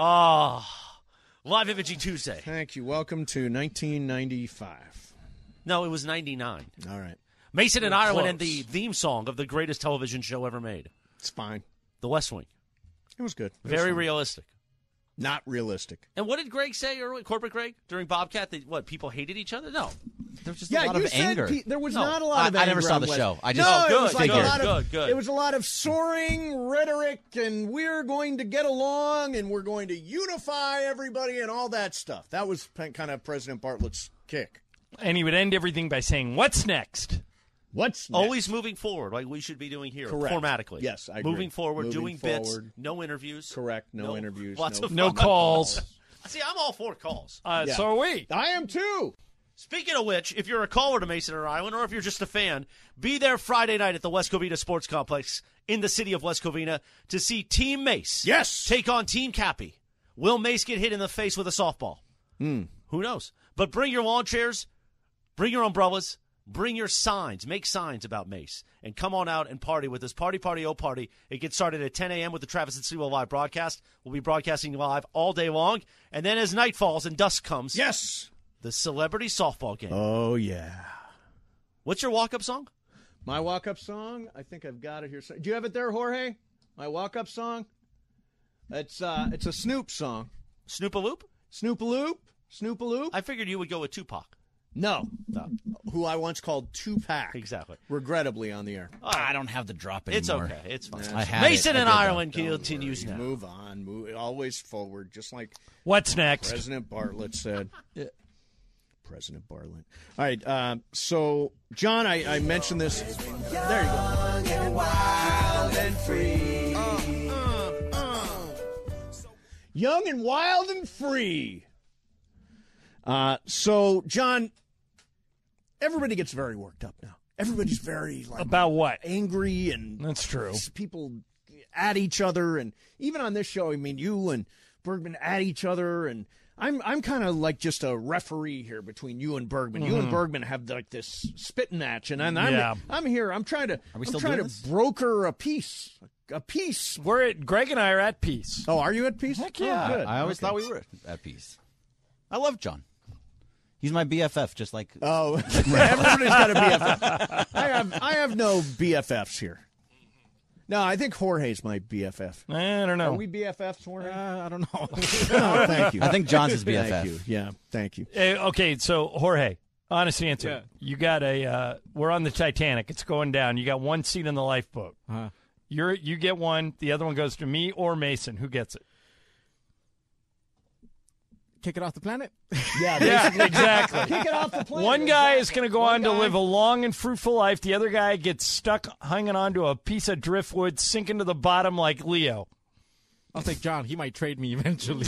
Oh, Live Imaging Tuesday. Thank you. Welcome to 1995. No, it was 99. All right. Mason and Ireland close. and the theme song of the greatest television show ever made. It's fine. The West Wing. It was good. It was Very fun. realistic. Not realistic. And what did Greg say earlier, Corporate Greg, during Bobcat? That, what, people hated each other? No. There was just a lot of anger. There was No, not a lot of anger. I never saw on the West. show. I just no, good, it was like good, a lot of, good. It was a lot of soaring rhetoric, and we're going to get along, and we're going to unify everybody, and all that stuff. That was kind of President Bartlett's kick. And he would end everything by saying, "What's next?" What's next? Always moving forward, like we should be doing here, Correct. formatically. Yes, I agree. Moving forward, Moving doing bits, forward. no interviews. Correct. No interviews. Lots of No fun. calls. See, I'm all for calls. Yeah. So are we. I am too. Speaking of which, if you're a caller to Mason or Island, or if you're just a fan, be there Friday night at the West Covina Sports Complex in the city of West Covina to see Team Mace Yes. take on Team Cappy. Will Mace get hit in the face with a softball? Who knows? But bring your lawn chairs, bring your umbrellas, bring your signs. Make signs about Mace. And come on out and party with us. Party, oh party. It gets started at 10 a.m. with the Travis and Sewell live broadcast. We'll be broadcasting live all day long. And then as night falls and dusk comes, Yes. the celebrity softball game. Oh, yeah. What's your walk-up song? My walk-up song, I think I've got it here. Do you have it there, Jorge? My walk-up song? It's a Snoop song. Snoop-a-loop? Snoop-a-loop? Snoop-a-loop? I figured you would go with Tupac. No. Who I once called Tupac. Exactly. Regrettably on the air. I don't have the drop It's anymore. okay. It's fine. I had Mason it. and I did Ireland Don't continues worry. now. Move on. Move always forward, just like What's next? President Bartlett said. President Bartlett. All right. So, John, I mentioned this. There you go. Young and wild and free. Young and wild and free. So, John, everybody gets very worked up now. Everybody's very About what? angry, and That's true. people at each other, and even on this show, I mean, you and Bergman at each other, and I'm kind of like just a referee here between you and Bergman. You and Bergman have like this spitting match, and I'm here. I'm trying to broker a peace. Greg and I are at peace. Oh, are you at peace? Heck yeah. Oh, good. I always thought we were at peace. I love John. He's my BFF, just like... Oh, everybody's got a BFF. I have no BFFs here. No, I think Jorge's my BFF. I don't know. Are we BFFs, Jorge? I don't know. Oh, thank you. I think John's his BFF. Thank you. Yeah, thank you. Okay, so Jorge, honest answer. Yeah. You got we're on the Titanic. It's going down. You got one seat in the lifeboat. Uh-huh. You get one. The other one goes to me or Mason. Who gets it? Kick it off the planet. Yeah, Yeah, exactly. kick it off the planet. One guy is Exactly. going to go One on to guy- live a long and fruitful life. The other guy gets stuck hanging on to a piece of driftwood, sinking to the bottom like Leo. I'll take John. He might trade me eventually.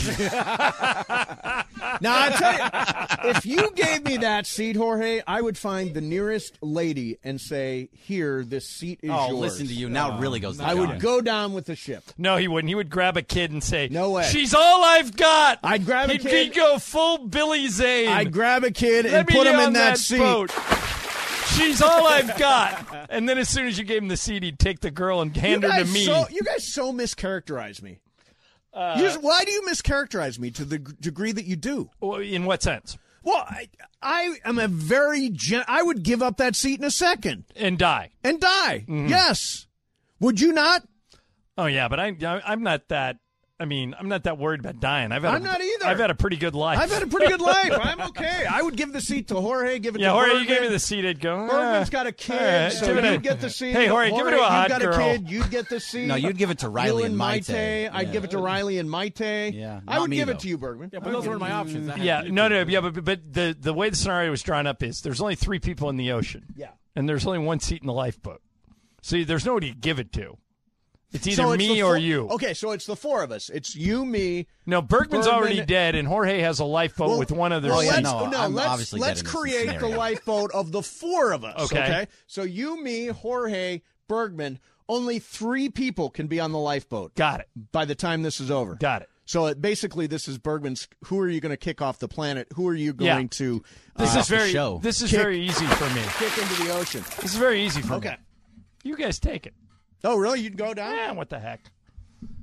Now, I tell you, if you gave me that seat, Jorge, I would find the nearest lady and say, here, this seat is yours. Listen to you. Now it really goes to I John. would go down with the ship. No, he wouldn't. He would grab a kid and say, No way. She's all I've got. I'd grab a kid. He'd go full Billy Zane. I'd grab a kid Let and me put get him on in that seat. boat. She's all I've got. And then as soon as you gave him the seat, he'd take the girl and hand her to me. You guys so mischaracterize me. Why do you mischaracterize me to the degree that you do? In what sense? Well, I am a very I would give up that seat in a second And die. and die. Mm-hmm. Yes. Would you not? Oh, yeah, but I'm not that. I mean, I'm not that worried about dying. I'm not either. I've had a pretty good life. I've had a pretty good life. I'm okay. I would give the seat to Jorge. Give it to Jorge, Bergman. you gave me the seat. I'd go. Bergman's got a kid, all right, so give it you'd get the seat. Hey, Jorge, give it to a hot you've got girl. a kid, you'd get the seat. No, you'd give it to Riley you and Maite. I'd give it to Riley and Maite. Yeah, I not would me, give though. it to you, Bergman. Yeah, but those weren't my options. I had Yeah, you no, two. yeah, but the way the scenario was drawn up is there's only 3 people in the ocean. Yeah. And there's only 1 seat in the lifeboat. So there's nobody to give it to. It's either So it's me the or you. Okay, so it's the 4 of us. It's you, me. No, Bergman's Bergman- already dead, and Jorge has a lifeboat with one other Oh, seat. yeah, let's, no, I'm let's, obviously let's dead in this create the scenario. lifeboat of the 4 of us. Okay. So you, me, Jorge, Bergman. Only 3 people can be on the lifeboat. Got it. By the time this is over. Got it. So basically, this is Bergman's. Who are you going to kick off the planet? Who are you going to This is very show. This is Kick- very easy for me. kick into the ocean? This is very easy for me. Okay. You guys take it. Oh, really? You'd go down? Yeah, what the heck?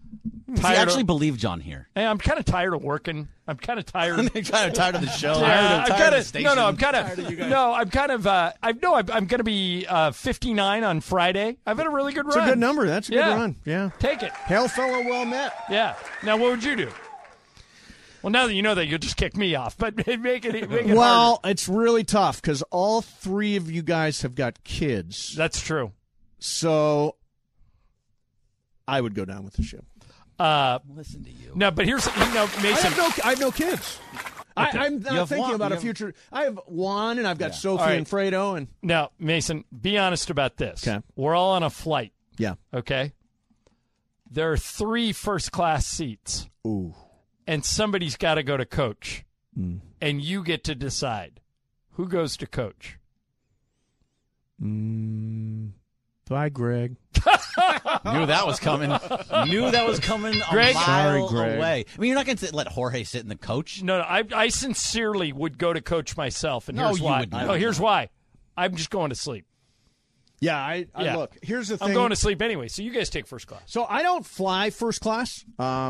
See, I actually believe John here. Hey, I'm kind of tired of working. I'm kind of tired. I'm kind of tired of the show. I'm tired of the station. I'm kind of. I'm going to be 59 on Friday. I've had a really good run. It's a good number. That's a good run. Yeah. Take it. Hail fellow well met. Yeah. Now, what would you do? Well, now that you know that, you'll just kick me off, but make it Well, harder. it's really tough because all three of you guys have got kids. That's true. So I would go down with the ship. Listen to you. No, but here's Mason. I have no kids. Okay. I'm not thinking about a future. I have Juan, and I've got Sophie and Fredo. And now, Mason, be honest about this. Okay. We're all on a flight. Yeah. Okay. There are 3 first-class seats. Ooh. And somebody's got to go to coach. And you get to decide who goes to coach. Bye, Greg. Knew that was coming. Greg? A mile Sorry, Greg. away. I mean, you're not going to let Jorge sit in the coach. No, I sincerely would go to coach myself, and No, here's you why. would not. No, here's why. I'm just going to sleep. Yeah, I look. Here's the thing. I'm going to sleep anyway, so you guys take first class. So I don't fly first class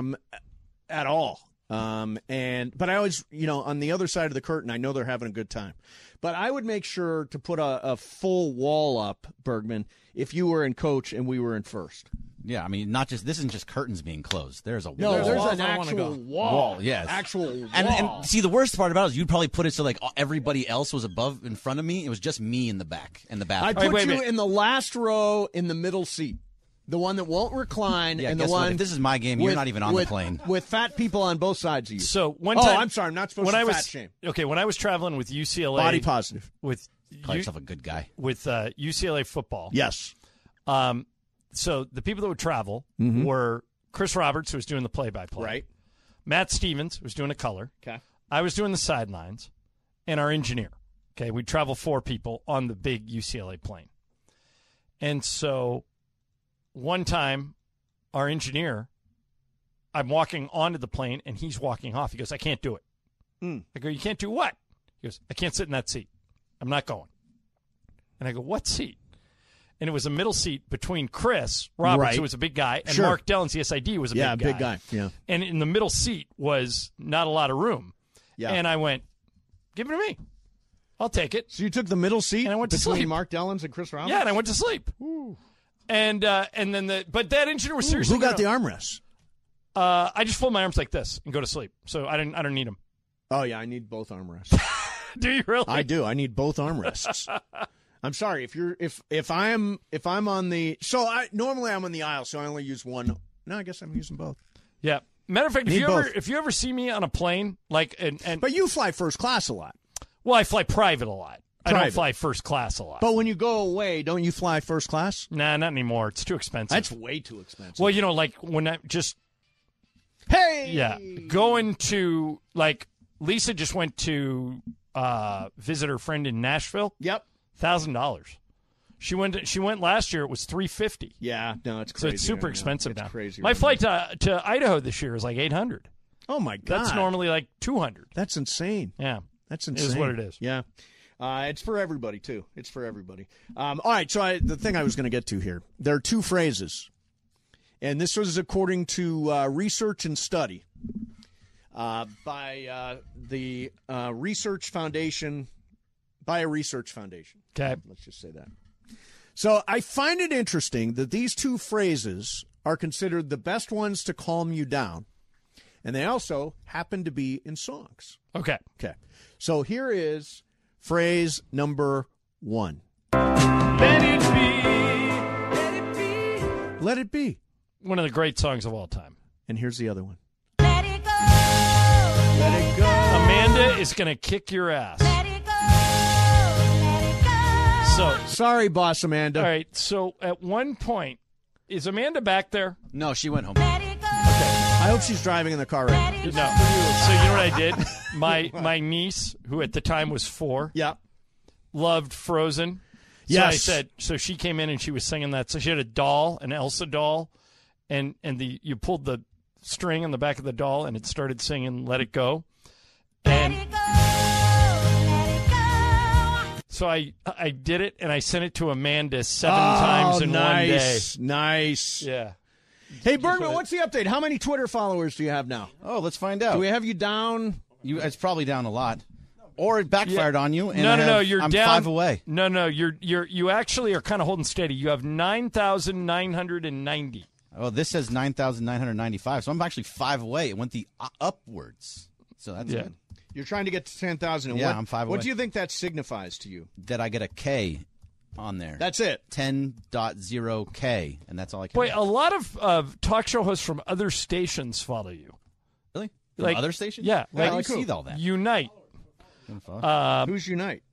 at all. But I always, on the other side of the curtain, I know they're having a good time. But I would make sure to put a full wall up, Bergman, if you were in coach and we were in first. Yeah, I mean, this isn't just curtains being closed. There's a wall. No, there's walls an I wanna actual go. wall. Yes. Actual wall. And see, the worst part about it is you'd probably put it so like everybody else was above in front of me. It was just me in the back in the I bathroom. put you in the last row in the middle seat. The one that won't recline, Yeah, and the guess what? one. If this is my game, you're not even on the plane. With fat people on both sides of you. So one time, I'm sorry, I'm not supposed to fat shame. Okay, when I was traveling with UCLA, Body positive. with Call yourself a good guy. with UCLA football. Yes. So the people that would travel were Chris Roberts, who was doing the play-by-play, Right. Matt Stevens, who was doing the color. Okay. I was doing the sidelines, and our engineer. Okay, we'd travel 4 people on the big UCLA plane. And so one time, our engineer, I'm walking onto the plane, and he's walking off. He goes, I can't do it. I go, you can't do what? He goes, I can't sit in that seat. I'm not going. And I go, what seat? And it was a middle seat between Chris Roberts, Right. who was a big guy, and Sure. Mark Dellins, the SID, was a big guy. big guy. Yeah. And in the middle seat was not a lot of room. Yeah. And I went, give it to me. I'll take it. So you took the middle seat And I went to between sleep. Mark Dellins and Chris Roberts? Yeah, and I went to sleep. And then but that engineer was seriously. Who got the armrests? I just fold my arms like this and go to sleep. So I don't need them. Oh, yeah, I need both armrests. Do you really? I do. I need both armrests. I'm sorry if I'm on the normally I'm on the aisle, so I only use one. No, I guess I'm using both. Yeah. Matter of fact, Need both. if you ever see me on a plane, like and But you fly first class a lot. well, I fly private a lot. I don't Private. fly first class a lot. But when you go away, don't you fly first class? Nah, not anymore. It's too expensive. That's way too expensive. well, like when I just hey, going to like Lisa just went to visit her friend in Nashville. Yep. $1,000. She went last year. It was $350. Yeah, no, it's So crazy. it's super right now. expensive It's now. Crazy. My right flight now. to Idaho this year is like $800. Oh my god, That's normally like $200. That's insane. Yeah, That's it insane. is what it is. Yeah. It's for everybody, too. It's for everybody. All right, so the thing I was going to get to here, there are 2 phrases, and this was according to research and study by the Research Foundation, by a research foundation. Okay. Let's just say that. So I find it interesting that these 2 phrases are considered the best ones to calm you down, and they also happen to be in songs. Okay. Okay. So here is phrase number 1. Let it be. Let it be. Let it be. One of the great songs of all time. And here's the other one. Let it go. Let it go. Amanda is going to kick your ass. Let it go. Let it go. So, Sorry, Boss Amanda. all right. So at one point, is Amanda back there? No, she went home. Let it go. I hope she's driving in the car right now. No. So you know what I did? My niece, who at the time was 4, Yeah. loved Frozen. So Yes. I said, so she came in and she was singing that. So she had a doll, an Elsa doll, and you pulled the string on the back of the doll and it started singing "Let It Go." And Let it go. Let it go. so I did it and I sent it to Amanda 7 times in one day. Nice. Yeah. Hey, Bergman, what's the update? How many Twitter followers do you have now? Oh, let's find out. Do we have you down? It's probably down a lot, or it backfired on you. And No, you're I'm down. 5 away. No, you actually are kind of holding steady. You have 9,990. Oh, this says 9,995, so I'm actually 5 away. It went the upwards, so that's good. You're trying to get to 10,000. Yeah, I'm 5 away. What do you think that signifies to you? That I get a K on there. That's it. 10.0K, and that's all I can. Wait, a lot of talk show hosts from other stations follow you. Really? From Like other stations? Yeah, How do I like see all that? Unite. Who's Unite?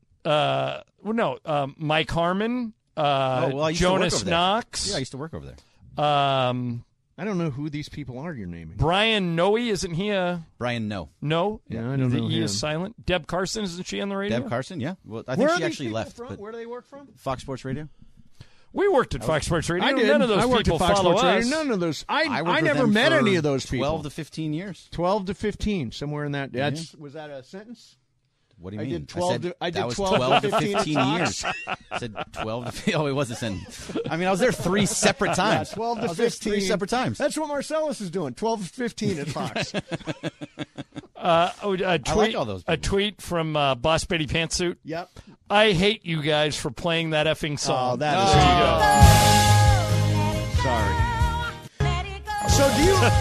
Mike Harmon. I used to work Jonas over there. Knox. Yeah, I used to work over there. I don't know who these people are you're naming. Brian Noe, isn't he a Brian, no. no? Yeah, I don't The know E him. is silent. Deb Carson, isn't she on the radio? Deb Carson, yeah. Well, I Where think are she these actually people left. from? But Where do they work from? Fox Sports Radio? We worked at Fox Sports Radio. I did. None of those I worked people at Fox follow Sports us. Radio. None of those. I worked I with never them met for any of those people. 12 to 15 years. 12 to 15, somewhere in that. Was that a sentence? What do you I mean? did 12 said to- I did that was 12 to 15 15 years. I said 12 to. Oh, it was a sentence. I mean, I was there 3 separate times. 12 I to was there 15. 3 separate times. That's what Marcellus is doing. 12 to 15 at Fox. A tweet, like all those a people. tweet from Boss Betty Pantsuit. Yep. I hate you guys for playing that effing song. Oh, that is Sorry. So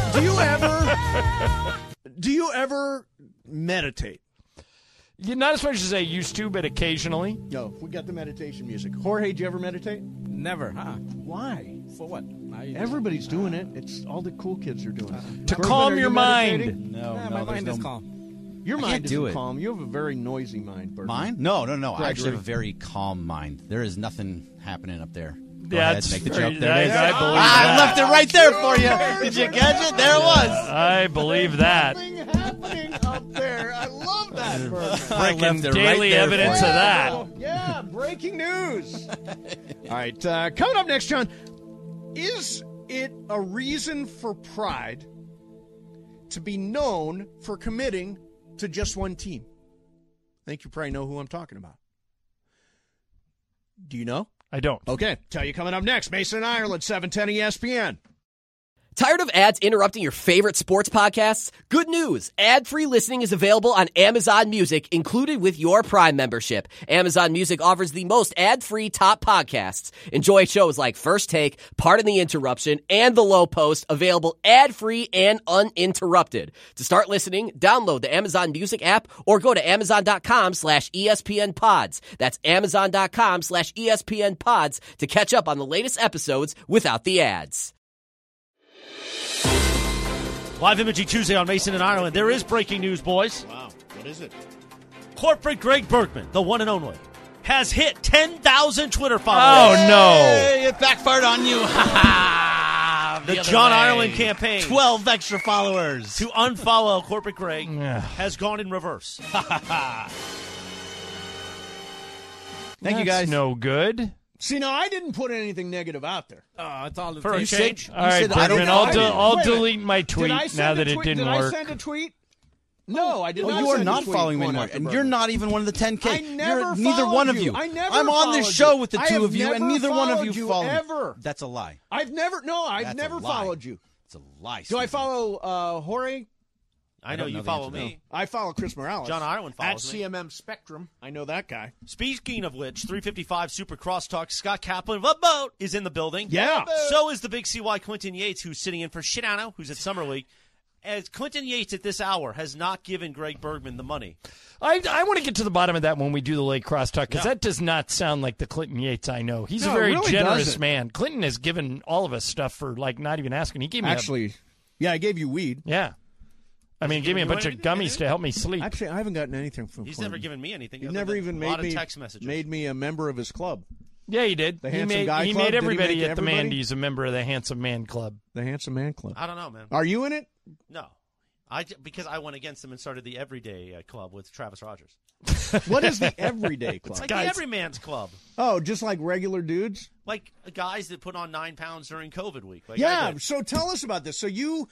do you ever meditate? Not as much as I used to, but occasionally. No, we got the meditation music. Jorge, do you ever meditate? Never, huh? Why? For what? Everybody's doing it. It's all the cool kids are doing it. To Bergman, calm are your you mind. meditating? No, Yeah, no, my there's mind no. is calm. Your mind can't do isn't it. calm. You have a very noisy mind, Bergman. Mine? No. I actually Gregory. have a very calm mind. There is nothing happening up there. Go Yeah, ahead, it's make the very- joke. There it is. I believe I that. left it right there for you. Did you catch it? There it was. I believe that. Something happening up there. I love that, Bergman. I left it Daily right there evidence for of you. that. Yeah, breaking news. All right, coming up next, John. Is it a reason for pride to be known for committing to just one team? I think you probably know who I'm talking about. Do you know? I don't. Okay, tell you coming up next. Mason, Ireland, 710 ESPN. Tired of ads interrupting your favorite sports podcasts? Good news. Ad-free listening is available on Amazon Music, included with your Prime membership. Amazon Music offers the most ad-free top podcasts. Enjoy shows like First Take, Pardon the Interruption, and The Low Post, available ad-free and uninterrupted. To start listening, download the Amazon Music app or go to Amazon.com/ESPN Pods. That's Amazon.com/ESPN Pods to catch up on the latest episodes without the ads. Live Imaging Tuesday on Mason and Ireland. There is breaking news, boys. Wow, what is it? Corporate Greg Bergman, the one and only, has hit 10,000 Twitter followers. Oh, no. Hey, it backfired on you. The John Ireland campaign 12 extra followers. to unfollow Corporate Greg Yeah. has gone in reverse. Thank you, guys. No good. See, no, I didn't put anything negative out there. Oh, it's all the For a tape. change. All right, said I don't Bergman, know. I'll Wait a minute. delete my tweet Did I send now a that it tweet? didn't Did work. I send a tweet? No, I did Oh, not. you are send a not tweet following me going anymore, after and Bergman. you're not even one of the 10K. I never You're neither one followed of you. I never I'm on the followed show you. with the I two have of you, and never neither one of followed you you follow me. ever. That's a lie. I've never That's a never lie. followed you. It's a lie. Do I Stephen. follow Jorge? I know don't you know the follow answer, me. I follow Chris Morales. John Ireland at follows me. CMM Spectrum. I know that guy. Speaking of which, 355 Super Crosstalk, Scott Kaplan of A Boat is in the building. Yeah. So is the big CY Quentin Yates, who's sitting in for Shidano, who's at Summer League. As Quentin Yates at this hour has not given Greg Bergman the money. I want to get to the bottom of that when we do the late crosstalk, because that does not sound like the Clinton Yates I know. He's No, a it very really generous doesn't. man. Clinton has given all of us stuff for like not even asking. He gave me Actually, yeah, I gave you weed. yeah. I mean, he gave me a given you bunch of anything? gummies to help me sleep. Actually, I haven't gotten anything from He's Clinton. never given me anything. He's other never than even a lot made of me text messages. made me a member of his club, Yeah, he did. The he Handsome made, Guy he Club? made Did he everybody make at the everybody? Mandy's a member of the Handsome Man Club. the Handsome Man Club. I don't know, man. Are you in it? No. Because I went against him and started the Everyday Club with Travis Rogers. What is the Everyday Club? It's like Guys. the Everyman's Club. Oh, just like regular dudes? Like guys that put on 9 pounds during COVID week. Like I Yeah. did. So tell us about this. So you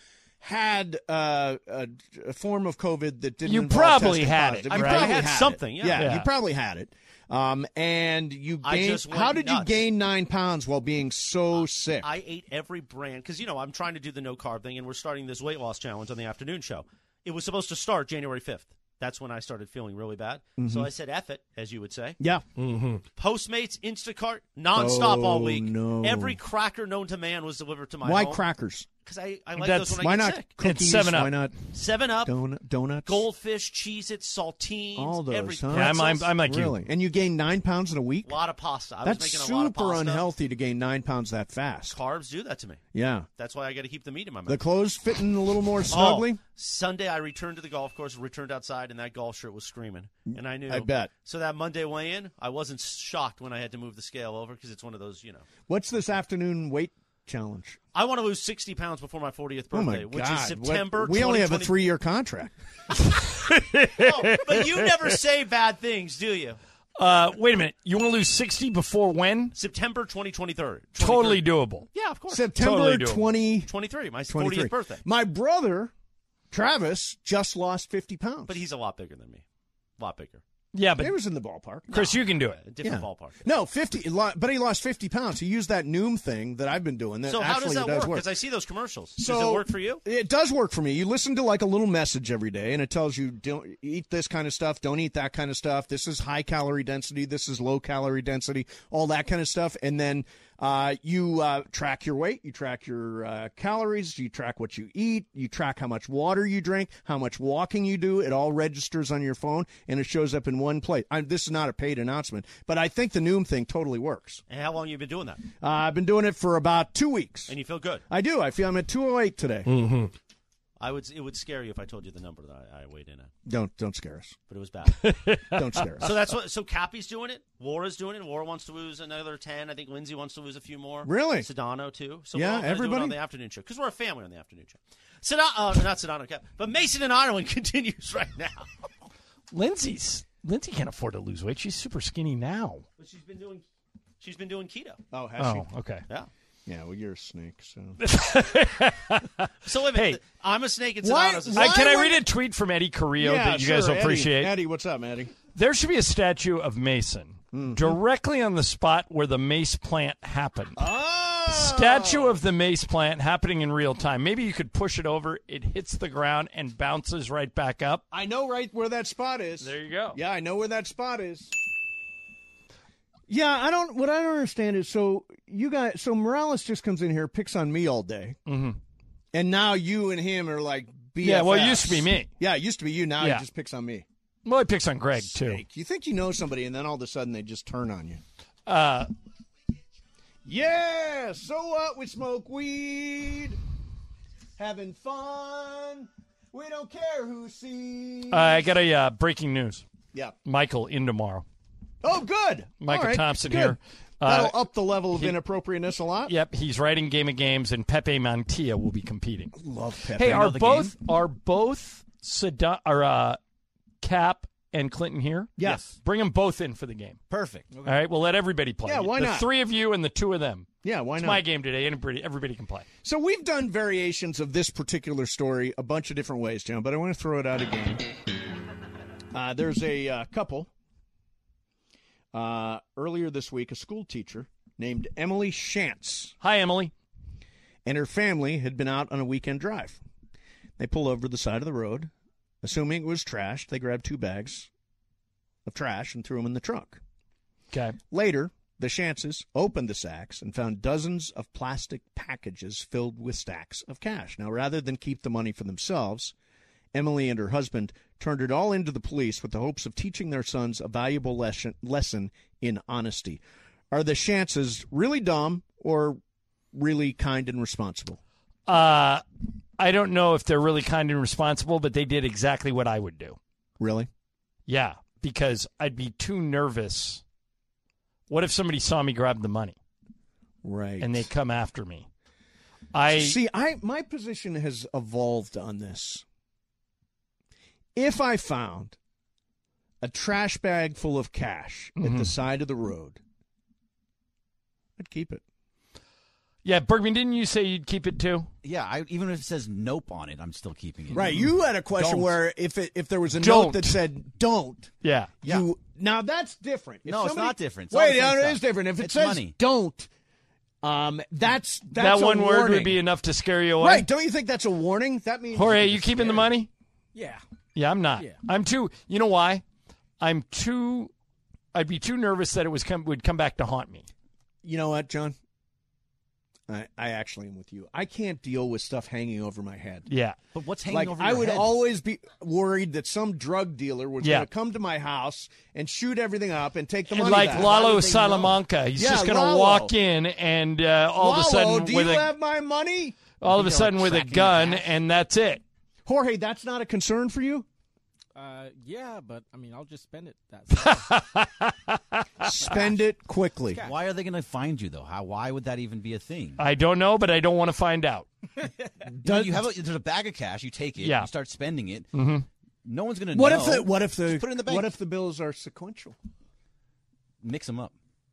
had a form of COVID that didn't You involve probably testing had positive. it, You right? probably had had something, it. yeah. You probably had it. And you I gained. just went How did you nuts. gain 9 pounds while being so sick? I ate every brand because I'm trying to do the no carb thing, and we're starting this weight loss challenge on the afternoon show. It was supposed to start January 5th. That's when I started feeling really bad. So I said, "F it," as you would say. Yeah. Postmates, Instacart, nonstop all week. no. Every cracker known to man was delivered to my Why home. crackers? Because I like That's- those when Why I get not sick. cookies? 7 Up. Why not 7-Up, donuts? Goldfish, Cheez-Its, saltines, All those, everything. huh? Yeah, Pretzels. I'm like Really? you. And you gained 9 pounds in a week? A lot of pasta. I That's was making a lot of super pasta. unhealthy to gain 9 pounds that fast. Carbs do that to me. Yeah. That's why I got to keep the meat in my mouth. The clothes fitting a little more snugly? Oh, Sunday, I returned to the golf course, returned outside, and that golf shirt was screaming. And I knew. I bet. So that Monday weigh-in, I wasn't shocked when I had to move the scale over because it's one of those, What's this afternoon weight challenge? I want to lose 60 pounds before my 40th Oh, my birthday, which God. is September. We only have a 2020. 3-year contract. Oh, but you never say bad things, do you? Wait a minute. You want to lose 60 before when? September 2023. Totally doable. Yeah, of course. September Totally doable. 23, my 2023. 40th birthday. My brother, Travis, just lost 50 pounds. But he's a lot bigger than me. A lot bigger. Yeah, but It was in the ballpark. Chris, you can do it. A different Yeah. ballpark. No, 50, but he lost 50 pounds. He used that Noom thing that I've been doing. That So how actually does that does work? Because I see those commercials. Does it work for you? It does work for me. You listen to like a little message every day, and it tells you don't eat this kind of stuff, don't eat that kind of stuff. This is high calorie density. This is low calorie density. All that kind of stuff, and then you track your weight, you track your calories, you track what you eat, you track how much water you drink, how much walking you do. It all registers on your phone, and it shows up in one place. This is not a paid announcement, but I think the Noom thing totally works. And how long have you been doing that? I've been doing it for about 2 weeks. And you feel good? I do. I feel I'm at 208 today. It would scare you if I told you the number that I weighed in at, Don't scare us. but it was bad. Don't scare us. So that's what. So Cappy's doing it. Laura's doing it. Laura wants to lose another 10. I think Lindsay wants to lose a few more. Really? Sedano too. So Yeah, we're all gonna do it everybody? on the afternoon show because we're a family on the afternoon show. Not Sedano, Cap, but Mason in Ireland continues right now. Lindsay can't afford to lose weight. She's super skinny now. But she's been doing keto. Oh, has Oh, she? okay. Yeah. Yeah, well, you're a snake, so. So wait a minute. Hey. I'm a snake and Why- Sedano's a why- snake. Can I would- read a tweet from Eddie Carrillo Yeah, that you guys sure, will appreciate? Eddie, what's up, Eddie? There should be a statue of Mason directly on the spot where the mace plant happened. Oh! Statue of the mace plant happening in real time. Maybe you could push it over. It hits the ground and bounces right back up. I know right where that spot is. There you go. Yeah, I know where that spot is. Yeah, what I don't understand is so Morales just comes in here, picks on me all day, and now you and him are like BFFs. Yeah, well, it used to be me. Yeah, it used to be you. Now Yeah. he just picks on me. Well, he picks on Greg, too. Snake. You think you know somebody, and then all of a sudden they just turn on you. Uh, Yeah, so what? We smoke weed, having fun. We don't care who sees. I got a breaking news. Yeah. Michael in tomorrow. Oh, good. Michael All right, Thompson good. here. That'll up the level of inappropriateness a lot. Yep, he's writing Game of Games, and Pepe Mantilla will be competing. Love Pepe. Hey, know the game? are both Cap and Clinton here? Yes. Bring them both in for the game. Perfect. All right, we'll let everybody play. Yeah, why the not? 3 of you and the 2 of them. Yeah, why It's not? my game today. Everybody can play. So we've done variations of this particular story a bunch of different ways, John, but I want to throw it out again. There's a couple. Earlier this week, a school teacher named Emily Shantz Hi, Emily. and her family had been out on a weekend drive. They pulled over to the side of the road. Assuming it was trash, they grabbed 2 bags of trash and threw them in the trunk. Okay. Later, the Shantzes opened the sacks and found dozens of plastic packages filled with stacks of cash. Now, rather than keep the money for themselves, Emily and her husband turned it all into the police with the hopes of teaching their sons a valuable lesson in honesty. Are the Shantzes really dumb or really kind and responsible? I don't know if they're really kind and responsible, but they did exactly what I would do. Really? Yeah, because I'd be too nervous. What if somebody saw me grab the money Right. and they come after me? See, my position has evolved on this. If I found a trash bag full of cash at the side of the road, I'd keep it. Yeah, Bergman, didn't you say you'd keep it too? Yeah, even if it says nope on it, I'm still keeping it. Right. You had a question Don't. where if there was a Don't. note that said don't, Yeah. you now that's different. If No, it's not different. It's all Wait, the same it stuff. is different. If it It's says money. don't, that's That a one word warning. would be enough to scare you away. Right. Don't you think that's a warning? That means Jorge, you keeping the money? Yeah. Yeah, I'm not. Yeah. I'm too. You know why? I'd be too nervous that it would come back to haunt me. You know what, John? I actually am with you. I can't deal with stuff hanging over my head. Yeah. But what's hanging Like over I your would head? always be worried that some drug dealer was Yeah. going to come to my house and shoot everything up and take the And money like back. Lalo would they Salamanca, he's Yeah, just going to Lalo. walk in and all of a Lalo, sudden do you with a have my money? all of a They're sudden with a tracking gun, the cash. and that's it. Jorge, that's not a concern for you? Yeah, but I mean, I'll just spend it. That's Spend it quickly. Why are they going to find you, though? Why would that even be a thing? I don't know, but I don't want to find out. There's a bag of cash. You take it. Yeah. You start spending it. No one's going to What know. if the Just put it in the bank. what if the bills are sequential? Mix them up.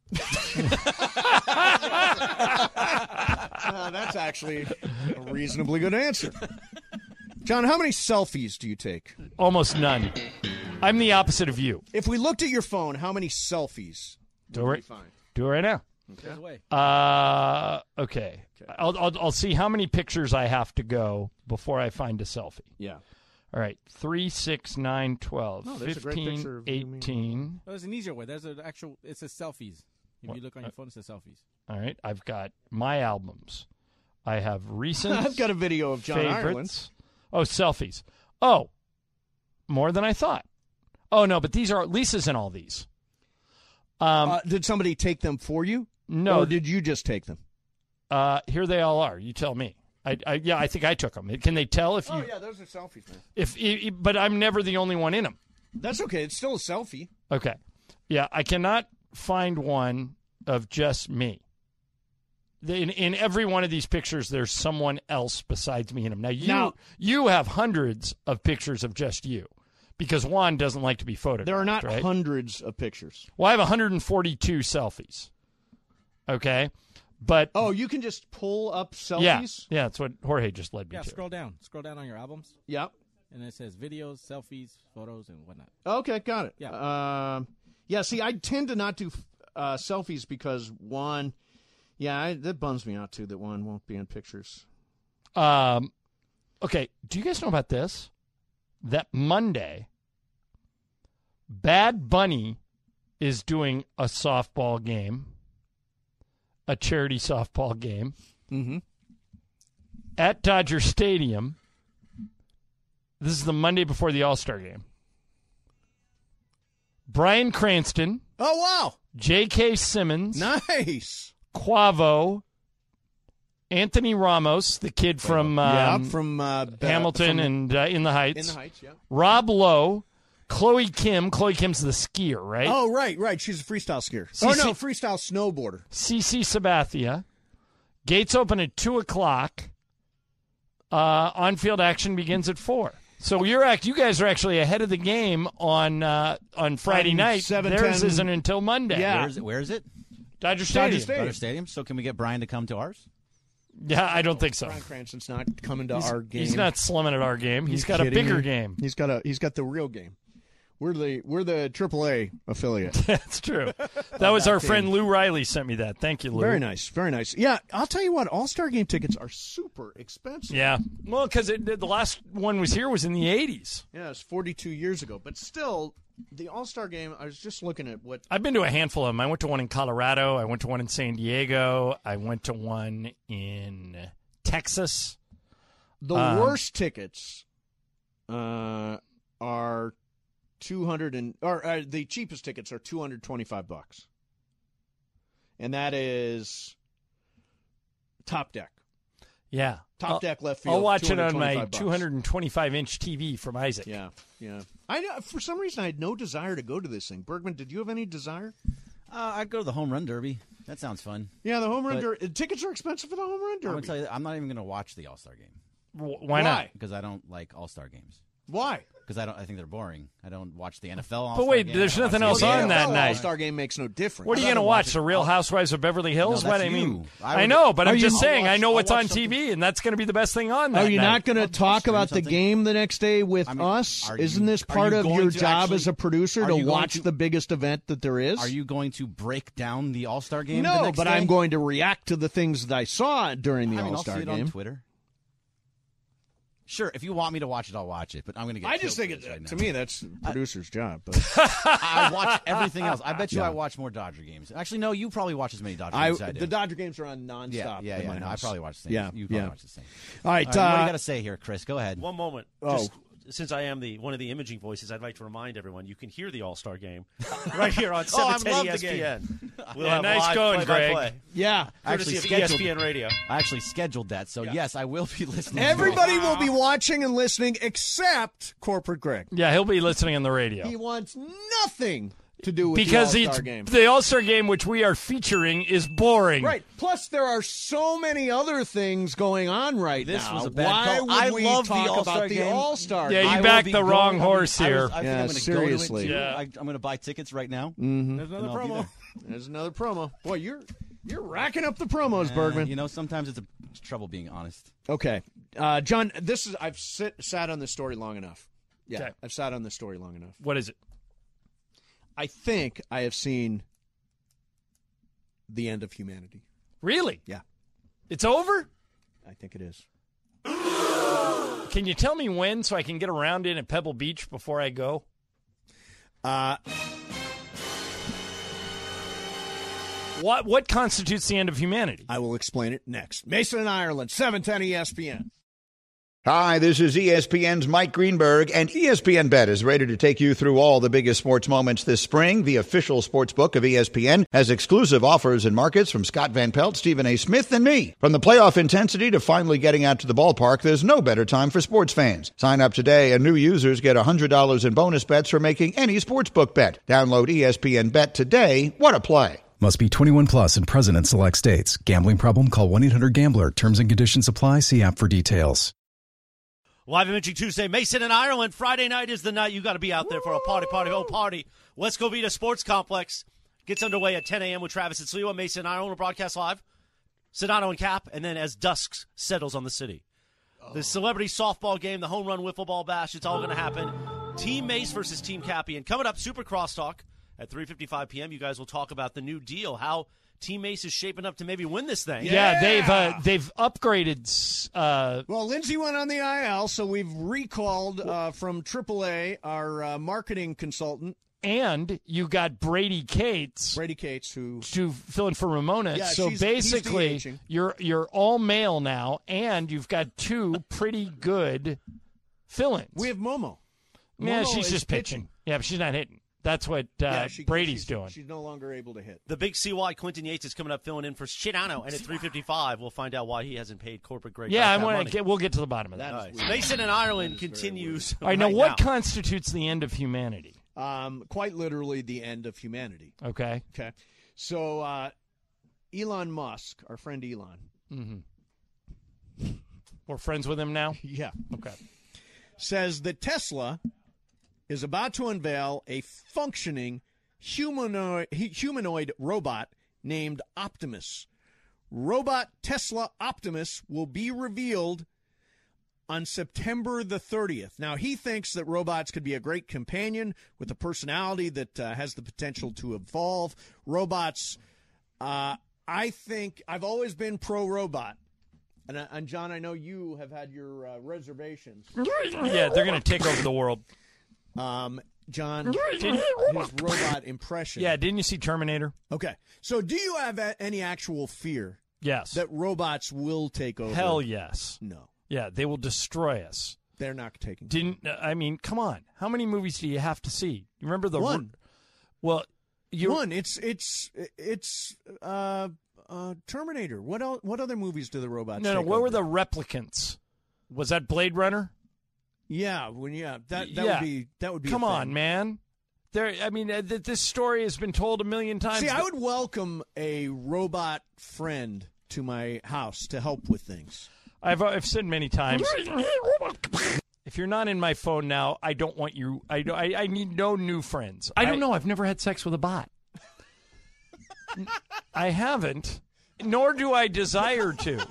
That's actually a reasonably good answer. John, how many selfies do you take? Almost none. I'm the opposite of you. If we looked at your phone, how many selfies Do would it. we find? Do it right now. Goes away. Okay. I'll see how many pictures I have to go before I find a selfie. Yeah. All right. 3, 6, 9, 12, No, there's a great 15, picture of you, me. 18. Oh, there's an easier way. There's an actual. It says selfies. If you look on your phone, it says selfies. All right. I've got my albums. I have recent I've got a video of John Ireland. favorites. Oh, selfies. Oh, more than I thought. Oh, no, but these are Lisa's in all these. Did somebody take them for you? No. Or did you just take them? Here they all are. You tell me. I think I took them. Can they tell if you? Oh, yeah, those are selfies, man. But I'm never the only one in them. That's okay. It's still a selfie. Okay. Yeah, I cannot find one of just me. In every one of these pictures, there's someone else besides me in them. Now, you have hundreds of pictures of just you because Juan doesn't like to be photographed. There are not right? hundreds of pictures. Well, I have 142 selfies. Okay. But Oh, you can just pull up selfies? yeah, that's what Jorge just led me Yeah, to. scroll down. Scroll down on your albums, Yeah. and it says videos, selfies, photos, and whatnot. Okay, got it. Yeah. Yeah, see, I tend to not do selfies because, one, that bums me out, too, that one won't be in pictures. Okay, do you guys know about this? That Monday, Bad Bunny is doing a softball game, a charity softball game, at Dodger Stadium. This is the Monday before the All-Star game. Bryan Cranston, Oh, wow. J.K. Simmons, Nice. Quavo, Anthony Ramos, the kid from from Hamilton and In the Heights. In the Heights, yeah. Rob Lowe, Chloe Kim. Chloe Kim's the skier, right? Oh, right. She's a freestyle skier. Freestyle snowboarder. CC Sabathia. Gates open at 2 o'clock. On-field action begins at 4. So you guys are actually ahead of the game on Friday On night. 7:10. Theirs isn't until Monday. Yeah. Where is it? Dodger Stadium. Dodger Stadium. So can we get Brian to come to ours? Yeah, I don't think so. Bryan Cranston's not coming to our game. He's not slumming at our game. He's got a kidding bigger me? game. He's got the real game. We're the AAA affiliate. That's true. That was our friend Lou Riley sent me that. Thank you, Lou. Very nice, very nice. Yeah, I'll tell you what, All-Star Game tickets are super expensive. Yeah. Well, because the last one was in the 80s. Yeah, it's 42 years ago, but still, the All-Star Game. I was just looking at what. I've been to a handful of them. I went to one in Colorado. I went to one in San Diego. I went to one in Texas. The worst tickets are the cheapest tickets are $225, and that is Top Deck. Yeah. Top Deck left field. I'll watch it on my $225. 225-inch TV from Isaac. Yeah. I know, for some reason I had no desire to go to this thing. Bergman, did you have any desire? I'd go to the Home Run Derby. That sounds fun. Yeah, the Home Run Derby. Tickets are expensive for the Home Run I'm Derby. gonna tell you, I'm not even going to watch the All-Star game Why not? because I don't like All-Star games. Why? because I think they're boring. I don't watch the NFL. All-Star But wait, game. there's I don't nothing watch else the on NFL. that night. All-Star game makes no difference. What are you I'd going to rather watch? watch The it. Real Housewives of Beverly Hills? No, What that's I mean, you. I know, but I'm just I'll saying. I know I'll what's watch on something. TV, and that's going to be the best thing on that Are you night. not going to talk stream about the something? game the next day with I mean, us? are Isn't you- this are part you of going your to job actually- as a producer are to you going watch to- the biggest event that there is? Are you going to break down the All-Star game? the No, next but day? I'm going to react to the things that I saw during the I mean, All-Star I'll see game. it on Twitter. Sure, if you want me to watch it, I'll watch it. But I'm going to get. I just killed think for this right to now. me that's the producer's job. But I watch everything else. I bet you Yeah. I watch more Dodger games. Actually, no, you probably watch as many Dodger games as I do. the Dodger games are on nonstop. yeah. in my No, I house. probably watch the same. Yeah, You probably yeah. watch the same. All right, What do you got to say here, Chris? Go ahead. One moment. Oh. Just, since I am one of the imaging voices, I'd like to remind everyone you can hear the All-Star game right here on Oh, I 710 love the ESPN. We'll Yeah, have nice live going, play-by-play. Greg. yeah. Courtesy of scheduled- ESPN Radio. I actually scheduled that, so yes, I will be listening. to Everybody it. will be watching and listening except Corporate Greg. Yeah, he'll be listening on the radio. He wants nothing to do with Because the All-Star game. the All-Star game, which we are featuring, is boring. Right. Plus, there are so many other things going on right This now. was a bad Why call. would I we love the talk All-Star about the game. All-Star Yeah, game? you I will backed be the going- wrong I mean, horse here. I think Yeah, I'm going to seriously. go to it. Yeah. I'm going to buy tickets right now. Mm-hmm. There's another And I'll be promo. there. There's another promo. Boy, you're racking up the promos, Bergman. You know, sometimes it's trouble being honest. Okay, John. I've sat on this story long enough. Yeah, Okay. I've sat on this story long enough. What is it? I think I have seen the end of humanity. Really? Yeah, It's over? I think it is. Can you tell me when so I can get around in at Pebble Beach before I go? What constitutes the end of humanity? I will explain it next. Mason and Ireland, 710 ESPN. Hi, this is ESPN's Mike Greenberg, and ESPN Bet is ready to take you through all the biggest sports moments this spring. The official sports book of ESPN has exclusive offers and markets from Scott Van Pelt, Stephen A. Smith, and me. From the playoff intensity to finally getting out to the ballpark, there's no better time for sports fans. Sign up today, and new users get $100 in bonus bets for making any sportsbook bet. Download ESPN Bet today. What a play. Must be 21 plus and present in select states. Gambling problem? Call 1-800-GAMBLER. Terms and conditions apply. See app for details. Live Imaging Tuesday, Mason and Ireland. Friday night is the night you got to be out there for a party. West Covina Sports Complex gets underway at 10 a.m. with Travis and Sliwa. Mason and Ireland will broadcast live. Sedano and Cap, and then as dusk settles on the city. The celebrity softball game, the home run wiffle ball bash, it's all going to happen. Team Mace versus Team Cappy. And coming up, Super Crosstalk at 3:55 p.m., you guys will talk about the new deal, how Team Mace is shaping up to maybe win this thing. Yeah, they've upgraded. Well, Lindsay went on the IL, so we've recalled from AAA our marketing consultant, And you got Brady Cates who to fill in for Ramona. Yeah, so he's basically, DHing. you're all male now, and you've got two pretty good fill-ins. we have Momo. Yeah, Momo she's is just pitching. Yeah, but she's not hitting. That's what Brady's doing. She's no longer able to hit. The big CY, Quentin Yates, is coming up filling in for Shidano, and at 3:55, we'll find out why he hasn't paid corporate grade. Yeah, money. we'll get to the bottom of that. That All is right. weird. Mason and Ireland continues. All right, now right what constitutes the end of humanity? Quite literally the end of humanity. Okay. Okay. So Elon Musk, our friend Elon, We're friends with him now? yeah, Okay. says that Tesla is about to unveil a functioning humanoid robot named Optimus. Robot Tesla Optimus will be revealed on September the 30th. Now, he thinks that robots could be a great companion with a personality that has the potential to evolve. Robots, I think I've always been pro-robot. And John, I know you have had your reservations. Yeah, they're going to take over the world. John, his robot impression. Yeah, didn't you see Terminator? Okay. So do you have any actual fear Yes. that robots will take over? Hell yes. No. Yeah, they will destroy us. They're not taking I mean, come on. How many movies do you have to see? You remember the One. Well, One. It's Terminator. What other movies do the robots No, take what over? were the replicants? Was that Blade Runner? Yeah, that Yeah. would be Come a on, thing. man. This story has been told a million times. See, I would welcome a robot friend to my house to help with things. I've said many times. If you're not in my phone now, I don't want you. I need no new friends. I don't know. I've never had sex with a bot. I haven't, nor do I desire to.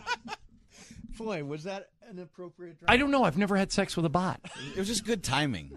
Boy, was that an appropriate drop? I don't know. I've never had sex with a bot. It was just good timing.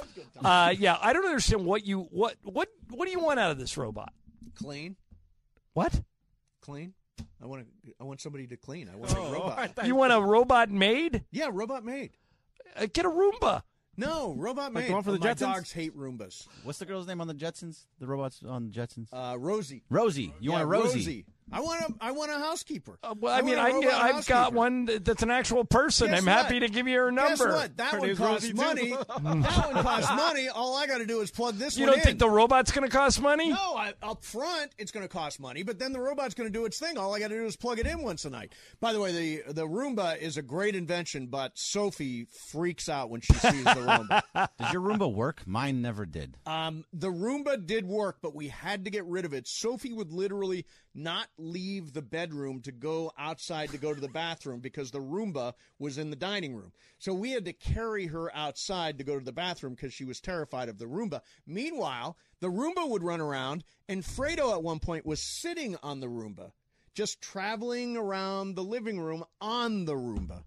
Yeah, I don't understand what do you want out of this robot? Clean. What? Clean. I want somebody to clean. I want a robot. You want a robot maid? Yeah, robot maid. Get a Roomba. No, robot Like maid. the one for the My Jetsons? dogs hate Roombas. What's the girl's name on the Jetsons? The robots on the Jetsons? Rosie. Rosie. You want a Rosie? I want a housekeeper. Well, I mean, want a robot I've got housekeeper. one that's an actual person. Guess I'm what? happy to give you her number. Guess what? That one name's costs Rosie, too. money. That one costs money. All I got to do is plug this You one don't in. think the robot's going to cost money? No, up front it's going to cost money, but then the robot's going to do its thing. All I got to do is plug it in once a night. By the way, the Roomba is a great invention, but Sophie freaks out when she sees the Roomba. Does your Roomba work? Mine never did. The Roomba did work, but we had to get rid of it. Sophie would literally not leave the bedroom to go outside to go to the bathroom because the Roomba was in the dining room. So we had to carry her outside to go to the bathroom because she was terrified of the Roomba. Meanwhile, the Roomba would run around, and Fredo at one point was sitting on the Roomba, just traveling around the living room on the Roomba.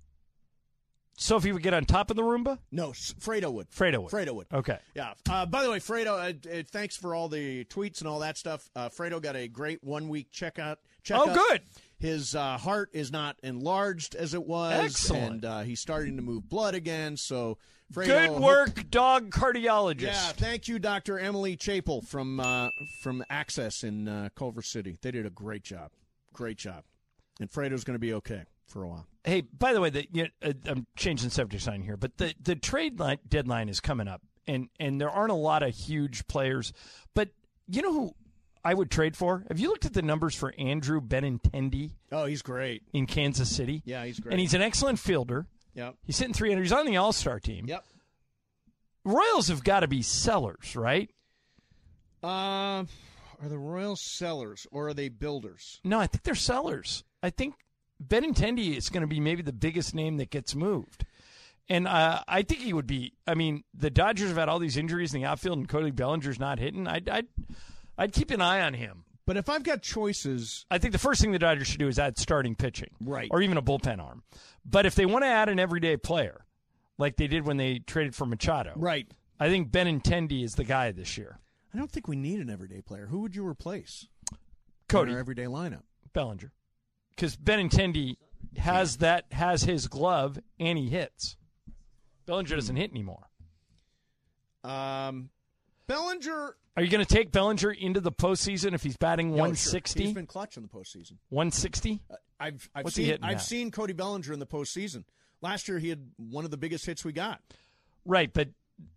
Sophie would get on top of the Roomba? No, Fredo would. Fredo would. Okay. Yeah. By the way, Fredo, thanks for all the tweets and all that stuff. Fredo got a great 1 week checkup. Oh, good. His heart is not enlarged as it was. Excellent. And he's starting to move blood again. So, Fredo, Good work, dog cardiologist. Yeah. Thank you, Dr. Emily Chapel from Access in Culver City. They did a great job. Great job. And Fredo's going to be okay for a while. Hey, by the way, I'm changing subject sign here, but the trade deadline is coming up, and there aren't a lot of huge players. But you know who I would trade for? Have you looked at the numbers for Andrew Benintendi? Oh, he's great. In Kansas City? Yeah, he's great. And he's an excellent fielder. Yep. He's hitting 300. He's on the All-Star team. Yep. Royals have got to be sellers, right? Are the Royals sellers or are they builders? No, I think they're sellers. I think Benintendi is going to be maybe the biggest name that gets moved. And I think he would be. I mean, the Dodgers have had all these injuries in the outfield, and Cody Bellinger's not hitting. I'd keep an eye on him. But if I've got choices, I think the first thing the Dodgers should do is add starting pitching, right, or even a bullpen arm. But if they want to add an everyday player, like they did when they traded for Machado, right, I think Benintendi is the guy this year. I don't think we need an everyday player. Who would you replace? Cody, in our everyday lineup, Bellinger, because Benintendi has his glove and he hits. Bellinger doesn't hit anymore. Bellinger. Are you going to take Bellinger into the postseason if he's batting 160? Sure. He's been clutch in the postseason. 160? I've seen Cody Bellinger in the postseason. Last year he had one of the biggest hits we got. Right, but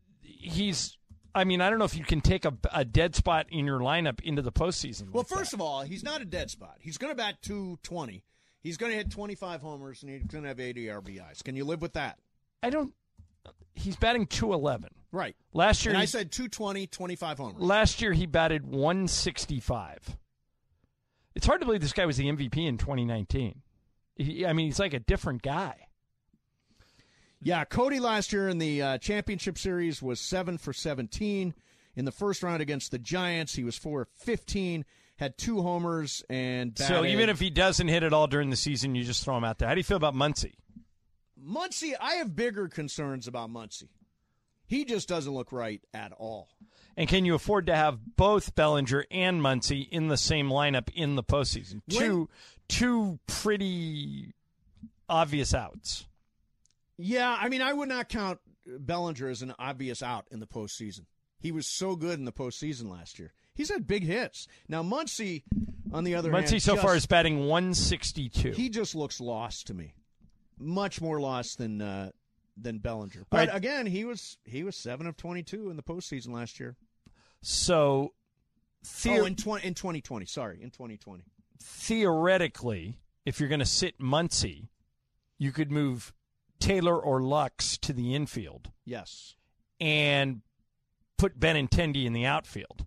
I don't know if you can take a dead spot in your lineup into the postseason. Well, first of all, he's not a dead spot. He's going to bat 220. He's going to hit 25 homers, and he's going to have 80 RBIs. Can you live with that? He's batting 211. Right. Last year, I said 220, 25 homers. Last year, he batted 165. It's hard to believe this guy was the MVP in 2019. He's like a different guy. Yeah, Cody last year in the championship series was 7 for 17. In the first round against the Giants, he was 4 of 15, had 2 homers, and batted. So even if he doesn't hit it all during the season, you just throw him out there. How do you feel about Muncy? Muncy, I have bigger concerns about Muncy. He just doesn't look right at all. And can you afford to have both Bellinger and Muncy in the same lineup in the postseason? Two pretty obvious outs. Yeah, I would not count Bellinger as an obvious out in the postseason. He was so good in the postseason last year. He's had big hits. Now, Muncy, on the other hand... Muncy so far is batting 162. He just looks lost to me. Much more lost than Bellinger. But again, he was 7 of 22 in the postseason last year. So, in 2020. Sorry, in 2020. Theoretically, if you're going to sit Muncy, you could move Taylor or Lux to the infield. Yes. And put Benintendi in the outfield.